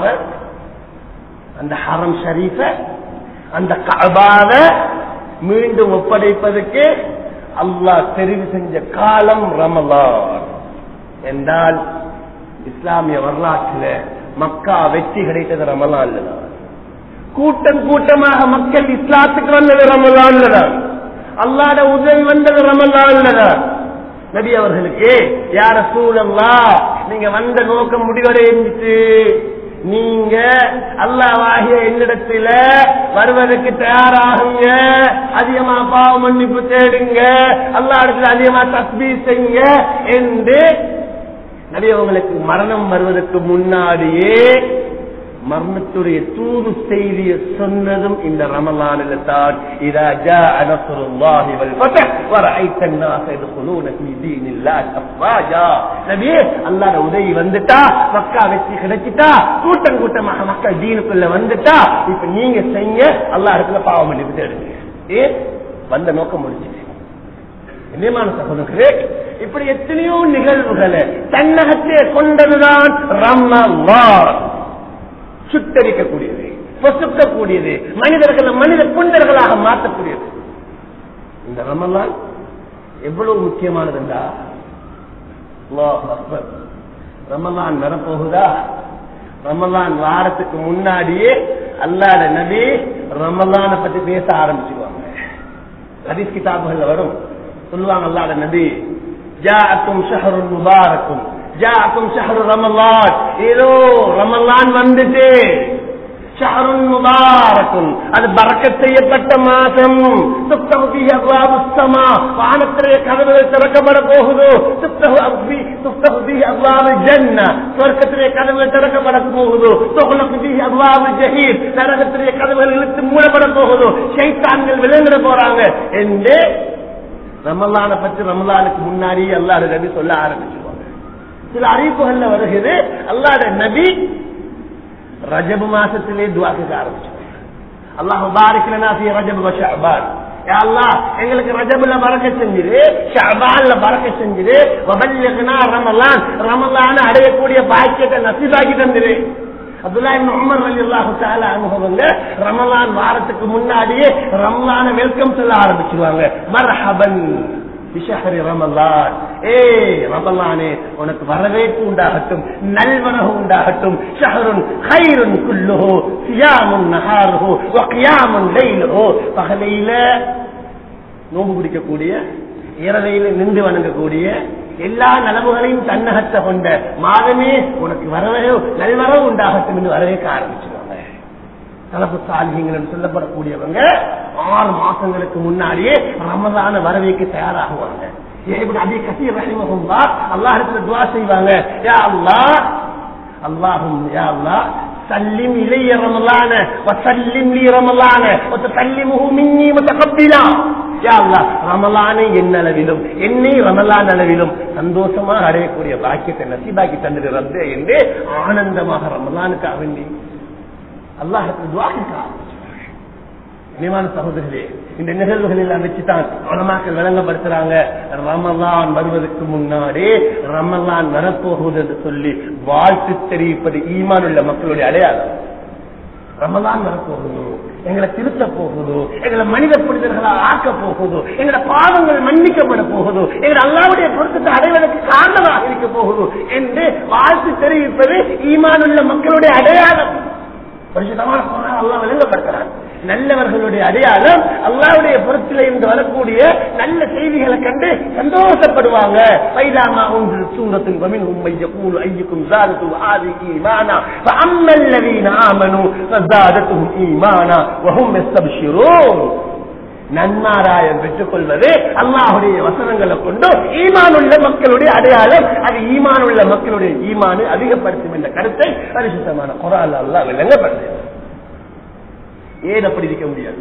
அந்த ஹரம் ஷரீஃப, அந்த கஅபாவ மீண்டும் ஒப்படைப்பதற்கு அல்லாஹ் தெரிவு செஞ்ச காலம் ரமலான் என்றால் இஸ்லாமிய வரலாற்றில் மக்கா வெற்றி கிடைத்தது ரமலான்ல தான். கூட்டம் கூட்டமாக மக்கள் இஸ்லாத்துக்கு வந்தது ரமலான்ல தான். அல்லாஹ்வுடைய உதவி வந்தது ரமலான்ல தான். நபி அவர்களுக்கு யா ரசூலல்லாஹ், நீங்க வந்த நோக்கம் முடிவடைஞ்சிட்டு, நீங்க அல்லாஹ்வாகிய என்னிடத்துல வருவதற்கு தயாராகுங்க, அதிகமா பாவ மன்னிப்பு தேடுங்க, அல்லாஹ் இடத்துல அதிகமா தஸ்பீஹ் செய்யுங்க என்று நபி அவங்களுக்கு மரணம் வருவதற்கு முன்னாடியே மரணத்துடைய தூது செய்தியை சொன்னதும் இந்த ரமலானில் தான். இதா ஜாஅ நஸ்ருல்லாஹி வல் ஃபத்ஹ் வரைத الناس يدخلون في دين الله افواجا. நபியே, அல்லாஹ்வுடைய உதவி வந்துட்டா, மக்கா வெற்றி கிடைச்சிட்டா, கூட்டம் கூட்டமாக மக்கள் தீனுக்குள்ள வந்துட்டா, இப்ப நீங்க செய்ய அல்லாஹ் இடத்துல பாவ மன்னிப்பு தேடுங்க. வந்த நோக்கம் முடிஞ்சிச்சு. என்னமான சகோதரர்களே, இப்படி எத்தனையோ நிகழ்வுகளை தன்னகத்தே கொண்டதுதான் ரமலான். சுத்தரிக்கக்கூடியது, பொசுக்கக்கூடியது, மனிதர்களை மனித புண்டர்களாக மாற்றக்கூடியது. இந்த ரமலான் எவ்வளவு முக்கியமானது என்றா, அல்லாஹ் அக்பர், ரமலான் வரப்போகுதா? ரமலான் வாரத்துக்கு முன்னாடியே அல்லாஹ்வுடைய நபி ரமலான பத்தி பேச ஆரம்பிச்சுடுவாங்க. ஹதீஸ் கிதாபுகள்ல வரும், சொல்லுவாங்க அல்லாஹ்வுடைய நபி, ஜாஅக்கும் ஷஹ்ருன் முபாரக்கும், ஜாஅக்கும் ஷஹ்ரு ரமலான், ஏதோ ரமலான் வந்துட்டு, ஷஹ்ருன் முபாரக்கும், அது பரக்கத் செய்யப்பட்ட மாதம், துஃப்தஹு ஃபீஹி அப்வாபுஸ் ஸமா, வானத்திலே கதவுகள் திறக்கப்பட போகுது, துஃப்தஹு ஃபீஹி அப்வாபுல் ஜன்னah, சொர்க்கத்திலே கதவுகள் திறக்கப்பட போகுது, துஃலகு ஃபீஹி அப்வாபுல் ஜஹீம், நரகத்திலே கதவுகள் இழுத்து மூடப்பட போகுது, ஷைத்தான்கள் விலங்கிட போறாங்க என்று ரமலான பற்றி ரமலானுக்கு முன்னாடி அல்லாஹ்வுடைய நபி சொல்ல ஆரம்பிச்சுவாங்க. சில அறிவிப்புகள்ல வருகிறது, அல்லாஹ்வுடைய நபி ரஜப் மாசத்திலே துஆ கேட்க ஆரம்பிச்சாங்க. அல்லாஹ் பாரிக் லனா ஃபீ ரஜப் வ ஷஅபான், யா அல்லாஹ் எங்களுக்கு ரஜப்ல பரக்கத் செஞ்சிரு, ஷஅபான்ல பரக்கத் செஞ்சிரு, வபல்லிக்னா ரமலான், ரமலான அடையக்கூடிய பாக்கியத்தை நசீபாக்கி தந்திரு. அப்துல்லாஹ் இப்னு உமர் ரலியல்லாஹு தஆலா அன்ஹுவங்க ரமலான் வாரத்துக்கு முன்னாடியே ரமலான வெல்கம் சொல்ல ஆரம்பிச்சுவாங்க. மர்ஹபன் பிஷஹரி ரமலான், ரமலானே உனக்கு வரவேற்பு உண்டாகட்டும், நல்வரவு உண்டாகட்டும். ஷஹ்ருன் கைருன் குல்லுஹு சியாமுன் நஹாருஹு வ கியாமுன் லைலுஹு, பகலையில நோன்பு பிடிக்கக்கூடிய, இரவையில நின்று வணங்கக்கூடிய, எல்லா நலவுகளையும் தன்னகத்தை கொண்ட மாதமே உனக்கு நல்வரவு உண்டாகட்டும் என்று வரவேற்க ஆரம்பிச்சிருவாங்க. தலப்பு சாலிகள் சொல்லப்படக்கூடியவங்க 6 மாசங்களுக்கு முன்னாடியே ரமலான வரவேற்க தயாராகுவாங்க. இப்னு அபீ கஸீர் ரஹிமஹுல்லாஹ் அல்லாஹ்விடத்துல துஆ செய்வாங்க, யா அல்லாஹ், அல்லாஹும் யா அல்லாஹ் سلم إلي رمضان وسلم لي رمضان وتسلمه مني متقبلا. யா அல்லாஹ், ரமலானை என்னளவிலும் என்னை ரமலான் அளவிலும் சந்தோஷமாக அடையக்கூடிய பாக்கியத்தை நசீபாக்கி தந்தது ரப்பே என்று ஆனந்தமாக ரமலானுக்காக வேண்டி அல்லாஹ்வுக்கு துஆ கேட்கிறார். நிமான சகோதரர்களே, இந்த நிகழ்வுகள் எல்லாம் வச்சுதான் உலமாக்கள் விளங்கப்படுத்துறாங்க, ரமலான் வருவதற்கு முன்னாடி ரமலான் வரப்போகுது என்று சொல்லி வாழ்த்து தெரிவிப்பது ஈமான் உள்ள மக்களுடைய அடையாளம். ரமலான் வரப்போகுது, எங்களை திருத்த போகுது, எங்களை மனித புனிதர்களால் ஆக்க போகுது, எங்களோட பாவங்கள் மன்னிக்கப்பட போகுது, எங்களை அல்லாஹ்வுடைய பொருத்தத்தை அடைவதற்கு காரணமாக இருக்க போகுது என்று வாழ்த்து தெரிவிப்பது ஈமான் உள்ள மக்களுடைய அடையாளம். பரிசுத்தமான குர்ஆன் அல்லாஹ் விளங்கப்படுத்துறான். நல்லவர்களுடைய அடையாளம் அல்லாஹ்வுடைய பொருத்தில இருந்து வரக்கூடிய நல்ல செய்திகளை கண்டு சந்தோஷப்படுவாங்க. பைலாமா ஒன்று சூரத்தின் வமின்ஹும் மையகூலு அய்யுக்கும் ஸாதத்து ஹாதிஹி ஈமானா ஃபஅம்மல் லதீன ஆமனூ ஃபஸாதத்துஹும் ஈமானா வஹும் யஸ்தப்ஷிரூன். நன்மாராயம் பெற்றுக் கொள்வது அல்லாஹ்வுடைய வசனங்களை கொண்டு ஈமான் உள்ள மக்களுடைய அடையாளம். அது ஈமான் உள்ள மக்களுடைய ஈமானை அதிகப்படுத்தும் என்ற கருத்தை பரிசுத்தமான குர்ஆன் அல்லாஹ் விளங்கப்படுத்துகிறார். ஏன் அப்படி இருக்க முடியாது?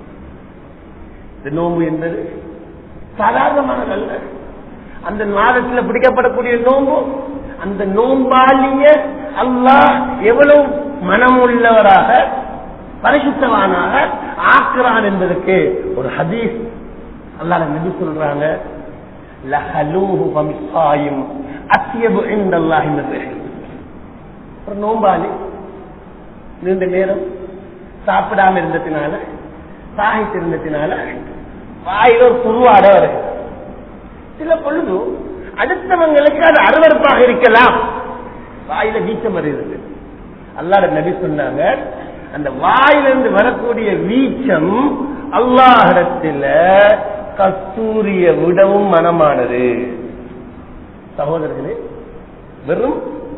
இந்த நோன்பு என்பது சாதாரணமானதல்ல. அந்த மாதத்தில் பிடிக்கப்படக்கூடிய நோன்பு, அந்த நோம்பாளிய அல்லாஹ் எவ்வளவு மனமுள்ளவராக பரிசுத்தவானாக ஆக்குறான் என்பதற்கு ஒரு ஹதீஸ் அல்லாஹ் நபி சொல்றாங்க, லஹலூஹு வமிஸ்ஸாயிம் அத்யபு இன்தல்லாஹி மின் ரிஹ். ஒரு நோம்பாளி நீண்ட நேரம் சாப்பிடாம இருந்ததுனால, சாகித்து இருந்ததுனால வாயில ஒரு குருவாட வருது. சில பொழுது அடுத்தவங்களுக்கு அது அருவருப்பாக இருக்கலாம், வாயில வீச்சம் வருகிறது. அல்லாஹ் நபி சொன்னாங்க, அந்த வாயிலிருந்து வரக்கூடிய வீச்சம் அல்லாஹ்விடத்தில் கஸ்தூரிய விடவும் மனமானது. சகோதரர்களே, வெறும்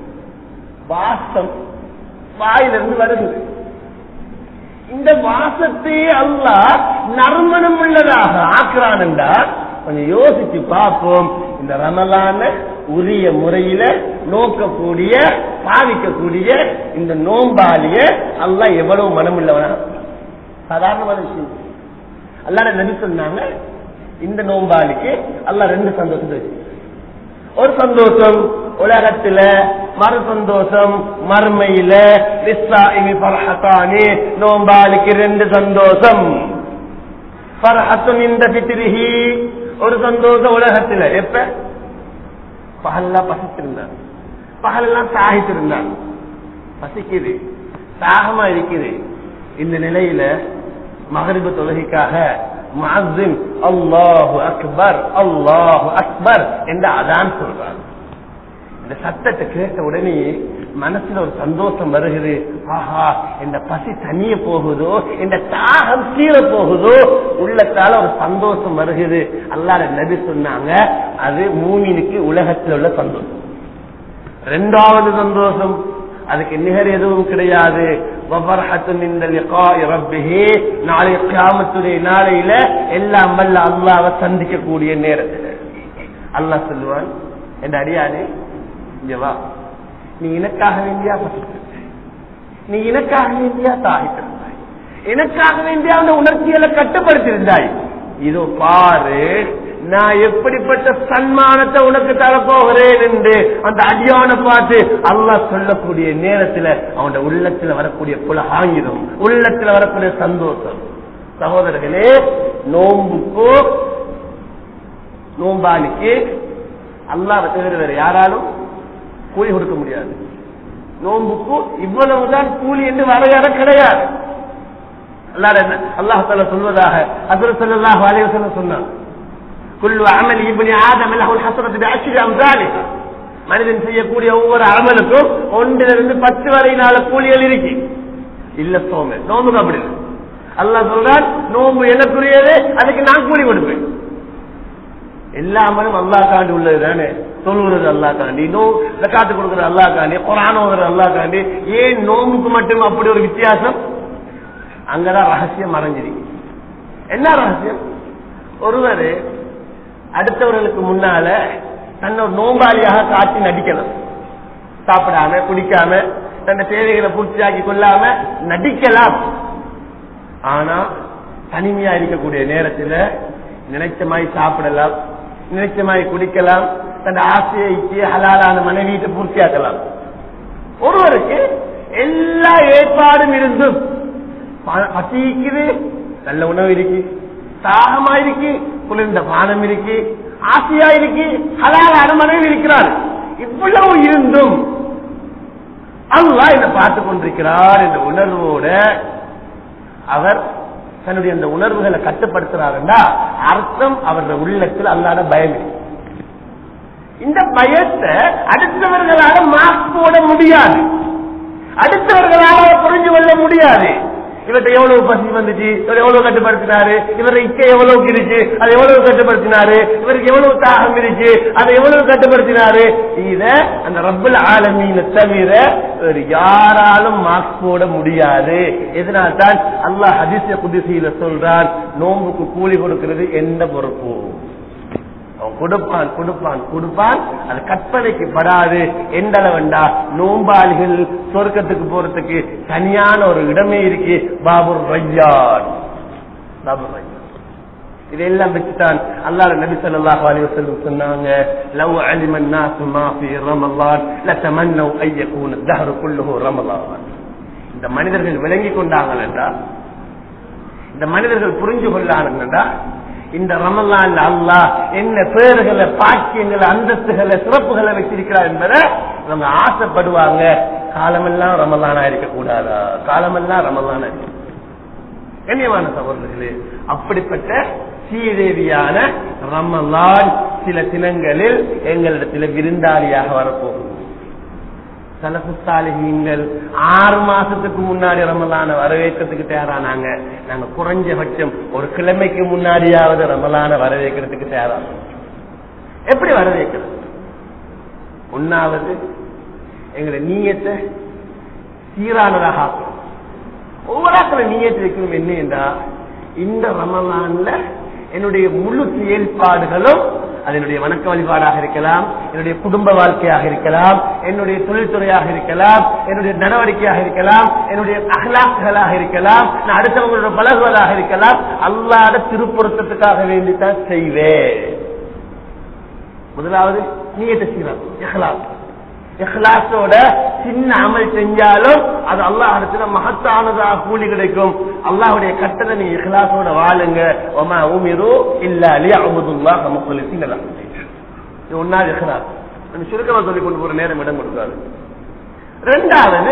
வாசம் வாயிலிருந்து வருகிறது. இந்த வாசத்தை அல்லாஹ் நறுமணம் உள்ளதாக ஆக்குறான் என்றால் கொஞ்சம் யோசிச்சு பார்ப்போம். இந்த ரமலான உரிய முறையில நோக்கக்கூடிய பாவிக்கக்கூடிய இந்த நோம்பாளிய அல்லாஹ் எவ்வளவு மனம் உள்ளவனா? சாதாரணமான விஷயம். அல்லாஹ் நபி சொன்னாங்க, இந்த நோம்பாளிக்கு அல்லாஹ் ரெண்டு சந்தோஷத்தை வச்சு, ஒரு சந்தோஷம் உலகத்துல, மறு சந்தோஷம் மறுமையில. நோம்பாளிக்கு ரெண்டு சந்தோஷம். ஒரு சந்தோஷம் உலகத்துல, எப்ப பகல்லாம் பசித்திருந்தான், பகலெல்லாம் தாகித்திருந்தான், பசிக்குது, தாகமா இருக்குது. இந்த நிலையில மகரிபு தொழுகைக்காக முஅஸ்ஸின் அல்லாஹு அக்பர் அல்லாஹு அக்பர் என்று அதான் சொல்றாங்க. இந்த சத்தத்தை கேட்ட உடனே மனசுல ஒரு சந்தோஷம் வருகிறது. ஆஹா, இந்த பசி தனிய போகுதோ, இந்த தாகம் தீர போகுதோ, உள்ளத்தால ஒரு சந்தோஷம் வருகிறது. அல்லாஹ் நபி சொன்னாங்க, அது மூமினுக்கு உலகத்தில் உள்ள சந்தோஷம். இரண்டாவது சந்தோஷம், அதுக்கு நிகர் எதுவும் கிடையாது. நாளை கியாமத்துடைய நாளையில எல்லாம் வல்ல அல்லாஹ்வை சந்திக்கக்கூடிய நேரத்தில் அல்லாஹ் சொல்லுவான், என் அடியானே இங்க வா, நீ எனக்காக வேண்டியா பசித்திருந்தாய், நீ எனக்காக வேண்டியா தாகித்திருந்தாய், எனக்காக வேண்டியா அந்த உணர்ச்சிகளை கட்டுப்படுத்தியிருந்தாய். இதோ பாரு, நான் எப்படிப்பட்ட சன்மானத்தை உனக்கு தரப்போகிறேன் என்று அந்த அடியான பார்த்து அல்லாஹ் சொல்லக்கூடிய நேரத்தில் அவனுடைய உள்ளத்துல வரக்கூடிய புலகாங்கிடும், உள்ளத்துல வரக்கூடிய சந்தோஷம். சகோதரர்களே, நோம்புக்கு நோம்பாளிக்கு அல்லாஹ் தவிர வேற யாராலும் கூலி கொடுக்க முடியாது. நோம்புக்கு இவ்வளவுதான் கூலி என்று வரையறை கிடையாது. அல்லாஹ் தஆலா சொல்வதாக ஹஜ்ரத் ஸல்லல்லாஹு அலைஹி வஸல்லம் சொன்னார், குல்லு அமல் இப்னி ஆதம் லஹு அல்-ஹஸரத்து பிஅஷ்ரி அம்சாலிஹா. மனிதன் செய்யக்கூடிய ஒவ்வொரு அமலுக்கும் 1 to 10 வரையினால கூலிகள் இருக்கு. இல்ல சோமே, நோம்புக்கு அப்படி இல்லை. அல்லாஹ் சொல்றான், நோம்பு எனக்குரியது, அதுக்கு நான் கூலி கொடுப்பேன். எல்லா அமலும் அல்லாஹ் காண்டி உள்ளது தானே. சொல்லுறது அல்லாஹ் காண்டி, ஜகாத்து கொடுக்கறது அல்லாஹ் காண்டி, குர்ஆன் ஓதுறது அல்லாஹ் காண்டி. ஏன் நோம்புக்கு மட்டும் அப்படி ஒரு வித்தியாசம்? அங்கதான் ரகசியம் மறைஞ்சிருக்கு. என்ன ரகசியம்? ஒருவர் அடுத்தவர்களுக்கு முன்னால தன்னோட நோம்பாளியாக காட்டி நடிக்கலாம். சாப்பிடாம குடிக்காம தன்னை தேவைகளை பூர்த்தியாக்கி கொள்ளாம நடிக்கலாம். ஆனா தனிமையா இருக்கக்கூடிய நேரத்தில் நினைச்ச மாதிரி சாப்பிடலாம், நினைச்ச மாதிரி குடிக்கலாம், தன் ஆசைக்கு ஹலாலான மனைவியை பூர்த்தியாக்கலாம். ஒருவருக்கு எல்லா ஏற்பாடும் இருந்தும் பசிக்குது, நல்ல உணவு இருக்கு, தாகமா இருக்கு, குளிர்ந்த பானம் இருக்கு, ஆசையா இருக்கு, ஹலாலான மனைவி இருக்கிறார். இவ்வளவு இருந்தும் அல்லாஹ் இதை பார்த்து கொண்டிருக்கிறார் என்ற உணர்வோட அவர் தன்னுடைய அந்த உணர்வுகளை கட்டுப்படுத்துறாருன்னா அர்த்தம் அவருடைய உள்ளத்தில் அல்லாத பயம். இந்த பயத்தை அடுத்தவர்களால மாஸ்க் போட முடியாது, அடுத்தவர்களால புரிஞ்சு கொள்ள முடியாது. இவர்கிட்ட எவ்வளவு பசி வந்துச்சு, இவர் எவ்வளவு கட்டுப்படுத்தினாரு, இவரை இக்க எவ்வளவு இருக்கு, அதை எவ்வளவு கட்டுப்படுத்தினாரு, இவருக்கு எவ்வளவு தாகம் இருக்கு, அதை எவ்வளவு கட்டுப்படுத்தினாரு. இத அந்த ரப்பல் ஆலமீனை தவிர வேறு யாராலும் மார்க் போட முடியாது. எதனால்தான் அல்லாஹ் ஹதீஸ் குத்ஸில சொல்றான், நோம்புக்கு கூலி கொடுக்கிறது எந்த பொறுப்பு? அவன் கொடுப்பான் கொடுப்பான் கொடுப்பான், அது கற்பனைக்கு படாது. எந்த அளவுண்டா நோம்பாளிகள் சொர்க்கத்துக்கு போறதுக்கு தனியான ஒரு இடமே இருக்கு, பாபுர் ரய்யான். பாபுர் ரய்யான் இதெல்லாம் வச்சுதான் அல்லாஹ் நபி ஸல்லல்லாஹு அலைஹி வஸல்லம் சொன்னாங்க, லவ் அலிமன் நாஸு மா ஃபீ ரமலான் லதமன்னவ் அன் யகூன الدهر كله ரமலான். இந்த மனிதர்கள் விளங்கி கொண்டாங்கன்றா, இந்த மனிதர்கள் புரிஞ்சு கொள்ளாங்கன்றா, இந்த ரமலான்ல அல்லாஹ் என்ன பேர்களை, பாக்கியங்களை, அந்தஸ்துகளை, சிறப்புகளை வச்சிருக்கிறார் என்பதை நம்ம ஆசைப்படுவாங்க. காலமெல்லாம் ரமலானா இருக்க கூடாதா, காலமெல்லாம் ரமலானா இருக்க. கண்ணியமான சகோதரர்களே, அப்படிப்பட்ட சீதேவியான ரமலான் சில தினங்களில் எங்களிடத்தில் விருந்தாளியாக வரப்போகும். சலஃபு சாலிஹீன்கள் 6 மாசத்துக்கு முன்னாடி ரமலான வரவேற்கிறதுக்கு தயாரானாங்க. நாங்க குறைஞ்சபட்சம் ஒரு கிழமைக்கு முன்னாடியாவது ரமலான வரவேற்கிறதுக்கு தயாரான. எப்படி வரவேற்கிறது? ஒன்னாவது எங்களுடைய நீயத்தை சீரானதாக ஆக்கும். ஒவ்வொரு நீயத்தை வைக்கணும். என்ன என்றா, இந்த ரமலான்ல என்னுடைய முழு செயல்பாடுகளும், அதனுடைய வணக்க வழிபாடாக இருக்கலாம், என்னுடைய குடும்ப வாழ்க்கையாக இருக்கலாம், என்னுடைய தொழில்துறையாக இருக்கலாம், என்னுடைய நடவடிக்கையாக இருக்கலாம், என்னுடைய அஹ்லாக்குகளாக இருக்கலாம், நான் அடுத்தவங்களோட பழகுவதாக இருக்கலாம், அல்லாஹ்வுடைய திருப்பொருத்தத்துக்காக வேண்டித்தான் செய்வேன். முதலாவது நியத்தை சீராக்கும், இஹ்லாஸ். இஹ்லாஸோட சின்ன அமல் செஞ்சாலும் அது அல்லாஹ்விடத்துல மகத்தானதாக கூலி கிடைக்கும். அல்லாஹ்வுடைய கட்டளை நீ இஹ்லாஸோட வாழுங்க. வமா உமிரு இல்லா லியஅபுதுல்லாஹ முக்லிஸீன லஹு. இது ஒன்னாவது இஹ்லாஸ். நான் சுருக்கமா சொல்லி கொண்டு போற நேரம் இடம் கொடுக்காது. இரண்டாவது,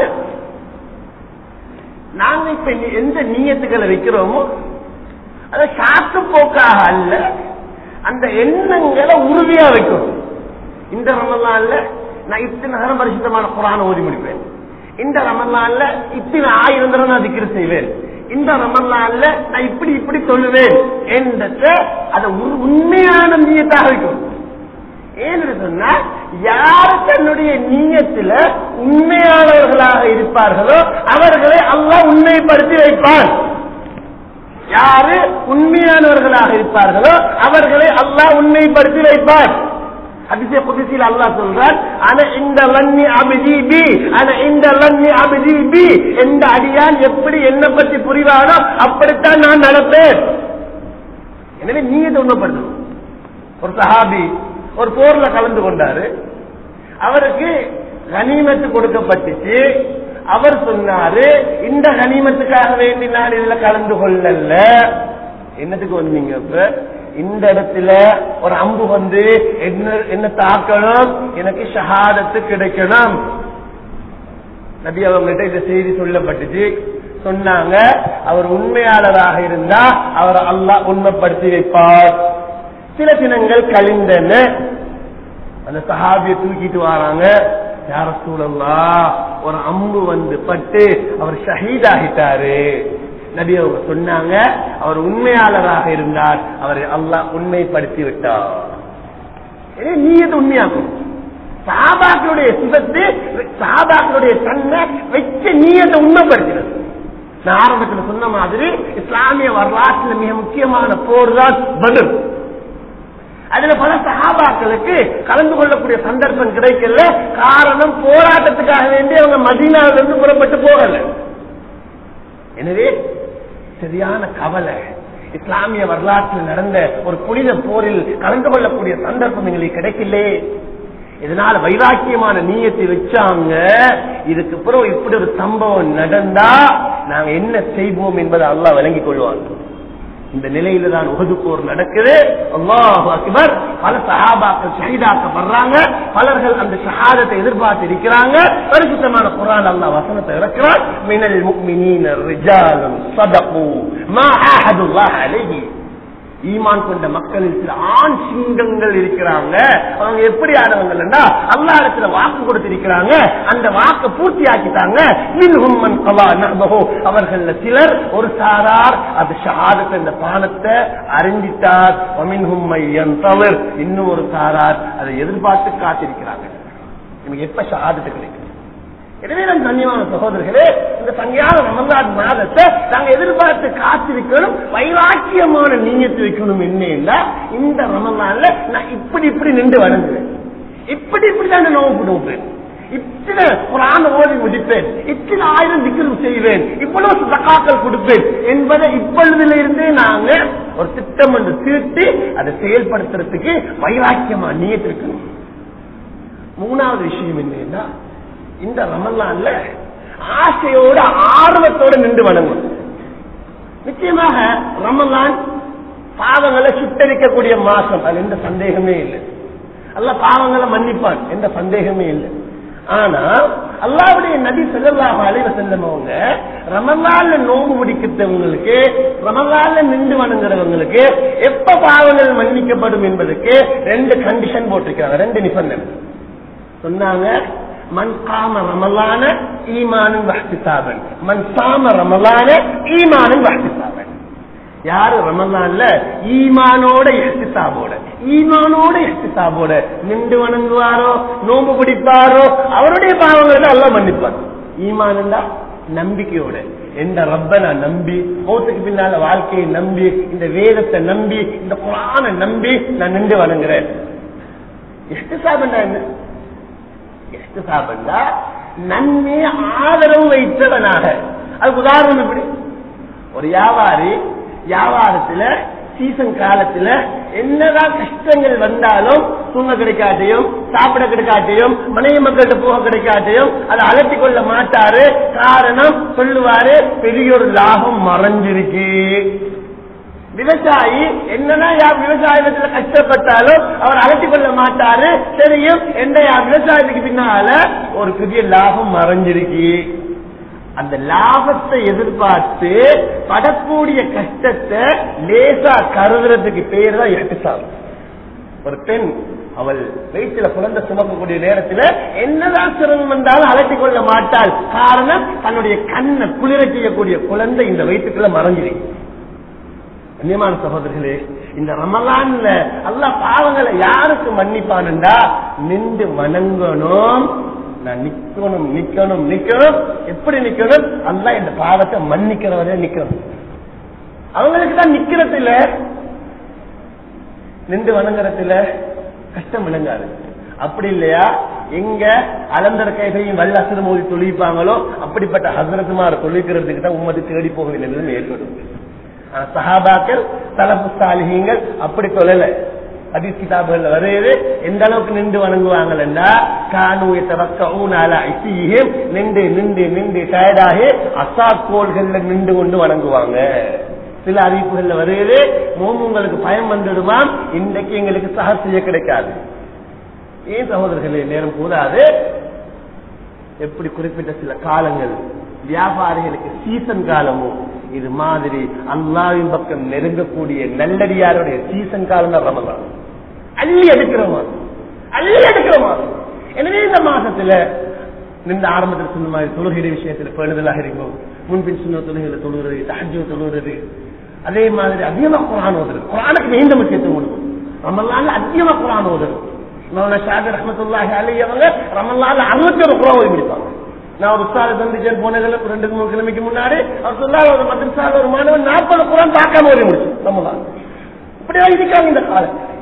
நாங்க இப்ப எந்த நியத்துக்களை வைக்கிறோமோ அதை சாக்கு போக்காக அல்ல, அந்த எண்ணங்களை உறுதியா வைக்கணும். இந்த ரமலான்ல நான் இத்தனை நேரம் பரிசுத்தமான குர்ஆனை ஓதி முடிப்பேன், இந்த ரமலான்ல இத்தனை 1000 தடவை நான் திக்ர் செய்வேன், இந்த ரமலான்ல நான் இப்படி இப்படி சொல்லுவேன் என்ற அதை உண்மையான நியத்தாக வைக்கணும். ஏன்னு சொன்னா, யாரு தன்னுடைய நியத்துல உண்மையானவர்களாக இருப்பார்களோ அவர்களை அல்லாஹ் உண்மைப்படுத்தி வைப்பான். யாரு உண்மையானவர்களாக இருப்பார்களோ அவர்களை அல்லாஹ் உண்மைப்படுத்தி வைப்பான். ஹதீஸே குத்ஸில அல்லாஹ் சொல்றான், அன இந்த லன்னி அப்தி பி, அன இந்த லன்னி அப்தி பி. எந்த அடியான் எப்படி என்ன பற்றி புரிவானோ அப்படித்தான் நான் நடப்பேன். எனவே நீயத்தை உண்மைப்படுத்தணும். ஒரு சஹாபி ஒரு போர்ல கலந்து கொண்டாரு, அவருக்கு கனிமத்து கொடுக்கப்பட்டுச்சு. அவர் சொன்னாரு, இந்த கனிமத்துக்காக வேண்டி நான் இதுல கலந்து கொள்ளல. என்னத்துக்கு வந்தீங்க? இப்ப இந்த இடத்துல ஒரு அம்பு வந்து என்ன தாக்கணும், எனக்கு ஷஹாதத்து கிடைக்கணும். நபி அவங்ககிட்ட இந்த செய்தி சொல்லப்பட்டுச்சு. சொன்னாங்க, அவர் உண்மையாளராக இருந்தா அவர் அல்லாஹ் உண்மைப்படுத்தி வைப்பார். சில தினங்கள் கழிந்தன, அந்த சஹாபியை தூக்கிட்டு வராங்க. யா ரசூலல்லாஹ், ஒரு அம்பு வந்து பட்டு அவர் ஷஹீத் ஆகிட்டாரு. நபி அவங்க சொன்னாங்க, அவர் உண்மையாளராக இருந்தார், அவரை அல்லாஹ் உண்மைப்படுத்தி விட்டார். நீயத்தை உண்மையாக்கும். சஹாபாக்களுடைய சிவத்து, சஹாபாக்களுடைய தன்மை வச்ச நீயத்தை உண்மைப்படுத்துறது. நான் ஆரம்பத்தில் சொன்ன மாதிரி இஸ்லாமிய வரலாற்றில் மிக முக்கியமான போர் தான் பத்ர். அதுல பல சஹாபாக்களுக்கு கலந்து கொள்ளக்கூடிய சந்தர்ப்பம் கிடைக்கல. காரணம், போராட்டத்துக்காக வேண்டி அவங்க மதீனாவிலிருந்து புறப்பட்டு போகல. எனவே சரியான கவலை. இஸ்லாமிய வரலாற்றில் நடந்த ஒரு புனித போரில் கலந்து கொள்ளக்கூடிய சந்தர்ப்பம் எங்களுக்கு கிடைக்கலே. இதனால வைராக்கியமான நீயத்தை வச்சாங்க. இதுக்கு பிறகு இப்படி ஒரு சம்பவம் நடந்தா நாங்க என்ன செய்வோம் என்பதை அல்லாஹ் விளங்கிக் கொள்வாங்க. இந்த நிலையில தான் உஹது போர் நடக்குது. அல்லாஹு அக்பர். பல சஹாபாக்கள் ஷஹீதாக்கப்படுறாங்க. பலர்கள் அந்த ஷஹாதத்தை எதிர்பார்த்து இருக்கிறாங்க. பரிசுத்தமான குர்ஆன் அல்லாஹ் வசனத்தை இறக்குறார். மினல் முஃமினீன ரிஜாலுன் ஸதகு மா ஆஹதுல்லாஹ் அலைஹி. ஈமான் கொண்ட மக்களில் சில ஆண் சிங்கங்கள் இருக்கிறாங்க. அவங்க எப்படி ஆனவங்கன்னா அல்லாஹ் இடத்துல வாக்கு கொடுத்திருக்கிறாங்க. அந்த வாக்கு பூர்த்தி ஆக்கிட்டாங்க. மின்ஹும் மன் கலா நஹ்பஹு. அவர்கள் சிலர் ஒரு சாரார் அது ஷஹாதத் என்ற பானத்தை அறிந்திட்டார். வமின்ஹும் மையன்தவர். இன்னும் ஒரு சாரார் அதை எதிர்பார்த்து காத்திருக்கிறாங்க. நமக்கு எப்ப ஷஹாதத் கிடைக்கும்? எனவே நம் கண்ணியமான சகோதரர்களே, இந்த சங்கையான ரமலான் மாதத்தை நாங்க எதிர்பார்த்து காத்திருக்கணும். வைராக்கியமான நீயத்தை வைக்கணும். என்ன இந்த ரமலான்ல நான் இப்படி இப்படி நின்று வணங்குவேன், இப்படி இப்படிதான் நோவுப்படுவேன், இத்தனை குர்ஆன் ஓதி முடிப்பேன், இத்தனை 1000 திக்ர் செய்வேன், இவ்வளவு சதகாக்கள் கொடுப்பேன் என்பதை இப்பொழுதுல இருந்தே நாங்க ஒரு திட்டம் என்று தீர்த்து அதை செயல்படுத்துறதுக்கு வைராக்கியமா நீயத்து இருக்கணும். மூணாவது விஷயம் என்னன்னா, இந்த ரமலான்ல ஆசையோட ஆர்வத்தோட நின்று வணங்கும். நிச்சயமாக ரமலான் பாவங்களை சுட்டரிக்கக்கூடிய மாசம், அது எந்த சந்தேகமே இல்லை. அல்லாஹ் பாவங்களை மன்னிப்பான், எந்த சந்தேகமே இல்லை. ஆனா அல்லாஹ்வுடைய நபி ஸல்லல்லாஹு அலைஹி வஸல்லம் அவங்க ரமலான்ல நோன்பு முடிக்கிறவங்களுக்கு, ரமலான்ல நின்று வணங்குறவங்களுக்கு எப்ப பாவங்கள் மன்னிக்கப்படும் என்பதற்கு 2 கண்டிஷன் போட்டிருக்காங்க, 2 நிபந்தனை சொன்னாங்க. மன் காம ரமலான ஈமானும் வஹ்திசாபன், மன் சாம ரமலான ஈமானும் வஹ்திசாபன். யாரு ரமலான்ல ஈமானோட இஹ்திசாபோட நின்று வணங்குவாரோ, நோன்பு பிடிப்பாரோ, அவருடைய பாவங்களை அல்லாஹ் மன்னிப்பார். ஈமான் நம்பிக்கையோட எந்த ரப்ப நான் நம்பி, மௌத்துக்கு பின்னால வாழ்க்கையை நம்பி, இந்த வேதத்தை நம்பி, இந்த குர்ஆனை நம்பி நான் நின்று வணங்குறேன். இஹ்திசாபன்னா என்ன? நன்மை ஆதரவு வைத்தவனாக. அதுக்கு உதாரணம் எப்படி? ஒரு வியாபாரி வியாபாரத்துல சீசன் காலத்துல என்னதான் கஷ்டங்கள் வந்தாலும் தூங்க கிடைக்காட்டியும், சாப்பிட கிடைக்காட்டியும், மனைவி மக்கள்கிட்ட போக கிடைக்காட்டியும் அதை அலட்டி கொள்ள மாட்டாரு. காரணம் சொல்லுவாரு, பெரிய ஒரு லாபம் மறைஞ்சிருக்கு. விவசாயி என்னன்னா விவசாயத்துல கஷ்டப்பட்டாலும் அவர் அலட்டி கொள்ள மாட்டாரு. தெரியும் என்ன விவசாயத்துக்கு பின்னால ஒரு பெரிய லாபம் மறைஞ்சிருக்கு. அந்த லாபத்தை எதிர்பார்த்து படக்கூடிய கஷ்டத்தை லேசா கருதுறதுக்கு பேர் தான் இஹ்திசாப். ஒரு பெண் அவள் வயிற்றுல குழந்தை சுமக்கக்கூடிய நேரத்தில் என்னதான் சிரமம் வந்தாலும் அலட்டி கொள்ள மாட்டாள். காரணம், தன்னுடைய கண்ணை குளிர செய்யக்கூடிய குழந்தை இந்த வயிற்றுக்குள்ள மறைஞ்சிருக்கு. கண்ணியமான சகோதரர்களே, இந்த ரமலான்ல அல்லாஹ் பாவங்களை யாருக்கு மன்னிப்பான்டா, நின்று வணங்கணும். நான் நிக்கணும். எப்படி நிக்கணும்? அல்லாஹ் இந்த பாவத்தை மன்னிக்கிறவரே நிக்கணும். அவங்களுக்கு தான் நிக்கிறது இல்ல, நின்று வணங்குறதுல கஷ்டம் விளங்காது. அப்படி இல்லையா? எங்க அலந்தர கைகையும் வல்ல அசுர மோதி தொழிப்பாங்களோ அப்படிப்பட்ட ஹசரத்துமார தொழிக்கிறதுக்கு தான் உம்மது தேடி போக வேண்டிய நிலைமை ஏற்படும். சஹாபாக்கள், தலபு சாலிஹீங்கள் அப்படி சொல்லல. ஹதீஸ் கிதாபுகள்ல வருது, எந்த அளவுக்கு நின்று வணங்குவாங்கன்னா, கானு யதவக்கஊன அலா இஸீஹிம், நின்று டயர்டாகி அசாக்கோள்கள்ல நின்று கொண்டு வணங்குவாங்க. சில அறிவிப்புகள்ல வருது, மோமுங்களுக்கு பயம் வந்துடுவான், இன்றைக்கு எங்களுக்கு சஹர் செய்ய கிடைக்காது. ஏன் சகோதரர்களே, நேரம் கூடாது. எப்படி குறிப்பிட்ட சில காலங்கள் வியாபாரிகளுக்கு சீசன் காலமும், இது மாதிரி அல்லாஹ்வின் பக்கம் நெருங்கக்கூடிய நல்லடியாருடைய சீசன் காலம் தான் ரமலான். அள்ளி எடுக்கிற மாதம். எனவே இந்த மாசத்துல நின்று ஆரம்பத்தில் சொன்ன மாதிரி தொழுகிற விஷயத்துல பேணுதலாக இருக்கும். முன்பின் சொன்ன தொழுகைகளை தொழுகிறது, தஹஜ்ஜுத் தொழுகிறது, அதே மாதிரி அதிகமா குர்ஆன் ஓதுறது. குர்ஆனுக்கு மிகுந்த முக்கியத்துவம் கொடுக்கும். ரமலான்ல அதிகமா குர்ஆன் ஓதுறது. ஷாஃபி ரஹ்மத்துல்லாஹி அலைஹி அவங்க ரமலான்ல 61 குர்ஆன் ஓதி முடிப்பாங்க. நான் ஒரு உஸ்தாத சந்திச்சேன் போனதுல 2-3 கிழமைக்கு முன்னாடி. அவர் சொன்னார், ஒரு மதரசால ஒரு மாணவன் 40 குர்ஆன் பார்க்காம ஓதி முடிச்சு ரமலான். இப்படியா இருக்காங்க இந்த காலம்.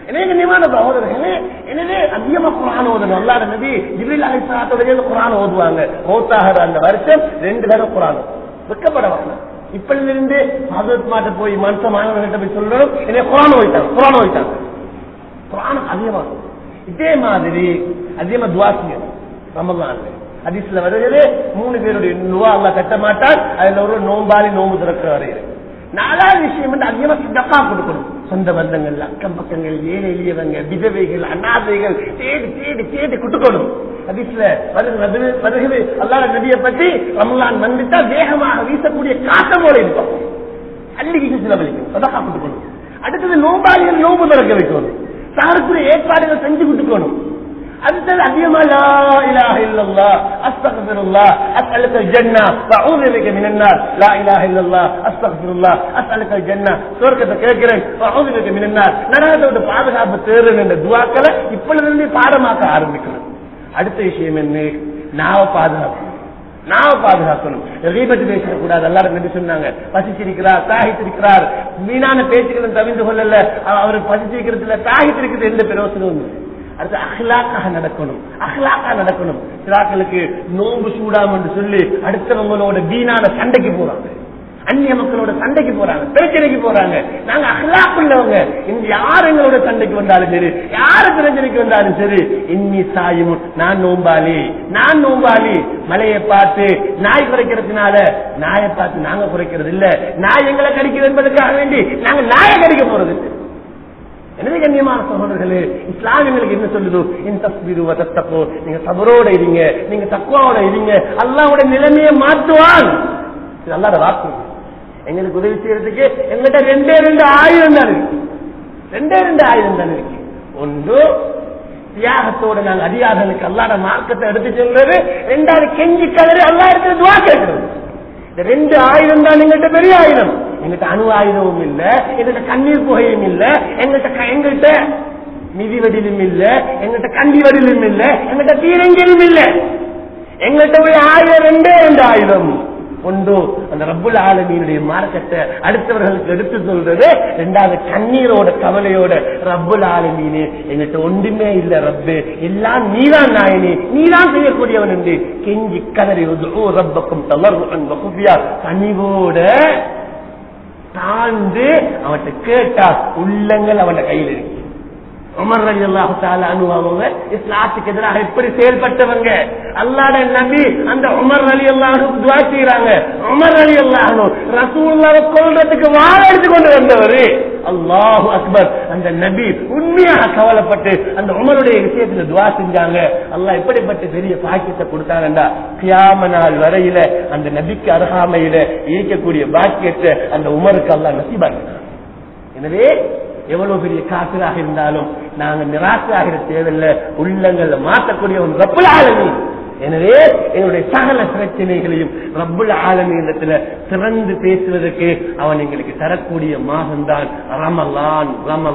எனவே கண்ணியமான சகோதரர்களே, எனவே அதிகமா குர்ஆன் ஓதணும். அல்லாஹ்வுடைய நபி ஜிப்ரீல் அலைஹிஸ்ஸலாத்தோட குர்ஆன் ஓதுவாங்க. மௌத்தாகிற அந்த வருஷம் 2 தடவை குர்ஆன் வெக்கப்பட வேண்டாம். இப்படிலிருந்து ஹஜ்ரத் மாட்ட போய் மனுஷ மாணவர்கிட்ட போய் சொல்லணும், என்ன குர்ஆன் ஓதிட்டாங்க. குர்ஆன் அதிகமா இதே மாதிரி அதிகமா துஆ செய்யணும். ரமலான்ல ஹதீஸ்ல வருகிறது 3 பேருடைய துஆ அல்லாஹ் கட்ட மாட்டார். அதுல ஒரு நோம்பாளி நோம்பு திறக்கிற வரையில. 4வது விஷயம் வந்து அதிகமா சதகா கொடுக்கணும். சொந்த பந்தங்கள், அக்கம் பக்கங்கள், ஏழை எளியவங்க, விதவைகள், அனாதைகள் தேடி கொடுக்கணும். ஹதீஸ்ல வருகிறது அல்லாஹ்வுடைய நபியை பற்றி ரமலான் வந்துட்டா வேகமாக வீசக்கூடிய காற்று போல இருக்கும். அன்னைக்கு செலவழிக்கணும், சதகா கொடுக்கணும். அடுத்தது நோம்பாளிகள் நோம்பு திறக்க வைக்கணும். சாருக்குரிய ஏற்பாடுகள் செஞ்சு கொடுக்கணும். அடுத்தது அதிகமா லா இலாஹ இல்லல்லாஹ் அஸ்தக்ஃபிருல்லாஹ் அஸ்அலுக்கல் ஜன்னah வஅஊது பிக மினன் நார். லா இலாஹ இல்லல்லாஹ் அஸ்தக்ஃபிருல்லாஹ் அஸ்அலுக்கல் ஜன்னah, சொர்க்கத்தை கேட்கிறேன், வஅஊது பிக மினன் நார், நரகத்தோட பாதுகாப்பு தேடுறேன் என்ற துஆக்களை இப்பொழுதிலிருந்து பாடமாக்க ஆரம்பிக்கணும். அடுத்த விஷயம் என்ன? நாவை பாதுகாக்கணும். கீபத் பேசக்கூடாது. அல்லாஹ் நபி சொன்னாங்க, பசிச்சிருக்கிறார், தாகித்திருக்கிறார், வீணான பேச்சுக்களை தவிர்த்து கொள்ளல. அவர் பசிச்சிருக்கிறதுல தாகித்திருக்கிறது எந்த பிரயோசனமும் இல்லை. அடுத்து அஹ்லாக்காக நடக்கணும். சிலாக்களுக்கு நோம்பு சூடாம் என்று சொல்லி அடுத்தவங்களோட வீணான சண்டைக்கு போறாங்க, அந்நிய மக்களோட சண்டைக்கு போறாங்க, பிரச்சனைக்கு போறாங்க. நாங்க அஹ்லாக் உள்ளவங்க. இங்க யார் எங்களோட சண்டைக்கு வந்தாலும் சரி, யாரு பிரச்சனைக்கு வந்தாலும் சரி, இன்னி சாயும், நான் நோம்பாளி. மலையை பார்த்து நாய் குறைக்கிறதுனால நாயை பார்த்து நாங்க குறைக்கிறது இல்ல, நாய் எங்களை கடிக்கிறது என்பதற்காக வேண்டி நாங்க நாயை கடிக்க போறது. எனவே கண்ணியமான சகோதரர்களே, இஸ்லாம் எங்களுக்கு என்ன சொல்லுது? நீங்க சபரோட இருங்க, நீங்க தக்வாவோட இருங்க, அல்லாஹ்வுடைய நிலைமையை மாற்றுவான். இது அல்லாஹ்வுடைய வாக்கு. எங்களுக்கு உதவி செய்யறதுக்கு எங்கிட்ட 2 ஆயுதம் தான் இருக்கு. 2 ஆயுதம் தான் இருக்கு. ஒன்று தியாகத்தோட நாங்க அதிகாரிகளுக்கு அல்லாஹ்வுடைய மார்க்கத்தை எடுத்து சொல்றது. 2வது கெஞ்சி கதறி அல்லாஹ் இடத்துல துஆ கேட்கிறது. இந்த 2 ஆயுதம் தான் எங்கள்கிட்ட பெரிய ஆயுதம். எங்கிட்ட அணு ஆயுதமும் இல்ல, எங்கிட்ட கண்ணீர் புகையும் இல்ல, எங்கிட்ட மிதிவடிலும் இல்ல, எங்கிட்ட கண்டி வடிலும் இல்ல, எங்கிட்ட தீரங்கிலும் இல்ல. எங்கிட்ட உள்ள ஆயுதம் 2 ஆயுதம். ஒன்று அந்த ரப்புல் ஆலமீனுடைய மார்க்கத்தை அடுத்தவர்களுக்கு எடுத்து சொல்றது. 2வது கண்ணீரோட கவலையோட ரப்புல் ஆலமீனே எங்கிட்ட ஒன்றுமே இல்ல ரப்பு, எல்லாம் நீதான் நாயனே, நீதான் செய்யக்கூடியவன் என்று கெஞ்சி கதறி ரப்பக்கும் தளர்வுன் வகுப்பியா கனிவோட தாழ்ந்து அவன்கிட்ட கேட்டா உள்ளங்கள் அவன் கையில் இருக்கு. உமர் ரலியல்லாஹு தஆலா அன்ஹு அவங்க இஸ்லாத்துக்கு எதிராக எப்படி செயல்பட்டவங்க. அல்லாஹ்வுடைய நபி அந்த உமர் ரலியல்லாஹு அன்ஹு துஆ செய்றாங்க. உமர் ரலியல்லாஹு அன்ஹு ரசூலுல்லாஹ்வை கொல்றதுக்கு வாள எடுத்து கொண்டு வந்தவர். அல்லாஹு அக்பர். அந்த நபி உண்மையாக கவலைப்பட்டு அந்த உமருடைய விஷயத்துல துஆ செஞ்சாங்க. அல்லாஹ் எப்படிப்பட்ட பெரிய பாக்கியத்தை கொடுத்தாங்கடா, கியாம நாள் வரையில அந்த நபிக்கு அருகாமையில இருக்கக்கூடிய பாக்கியத்தை அந்த உமருக்கு அல்லாஹ் நசீபாக்கினார். எனவே எவ்வளவு பெரிய காபிராக இருந்தாலும் நாங்க நிராசையாகிற தேவையில்லை, உள்ளங்களை மாற்றக்கூடிய ஒரு ரப்புல் ஆலமீன். எனவே என்னுடைய சகல பிரச்சனைகளையும் ரப்புல் ஆலமீனிடத்துல திறந்து பேசுவதற்கு அவன் எங்களுக்கு தரக்கூடிய மாதம்தான் ரமலான்.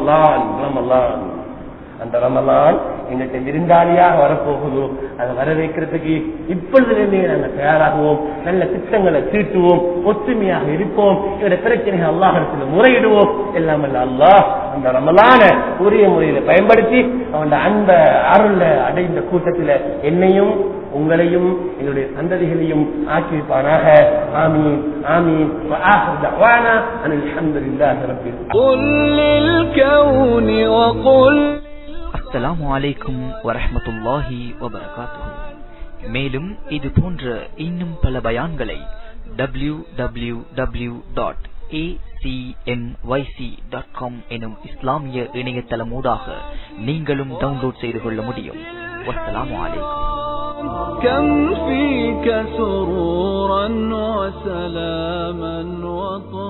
அந்த ரமலான் எங்கள்கிட்ட விருந்தாளியாக வரப்போகுதோ அதை வர வைக்கிறதுக்கு இப்பொழுதுலேருந்தே நாங்கள் தயாராகுவோம். நல்ல திட்டங்களை தீட்டுவோம், ஒற்றுமையாக இருப்போம், எங்களுடைய பிரச்சனைகள் அல்லாஹ்விடத்தில் முறையிடுவோம். எல்லாம் அல்ல அல்லாஹ் அந்த ரமலான உரிய முறையில பயன்படுத்தி அவன் அந்த அருள அடைந்த கூட்டத்தில் என்னையும் உங்களையும் எங்களுடைய சந்ததிகளையும் ஆக்கி வைப்பானாக. ஆமீன் ஆமீன். وآخر دعوانا أن الحمد لله رب العالمين. அஸ்ஸலாமு அலைக்கும் வரஹ்மத்துல்லாஹி வபரகாத்துஹு. மேலும் இது போன்ற இன்னும் பல பயான்களை www.acmyc.com எனும் இஸ்லாமிய இணையதளமூடாக நீங்களும் டவுன்லோட் செய்து கொள்ள முடியும். வஸ்ஸலாமு அலைக்கும். كم فيك سرورا وسلاما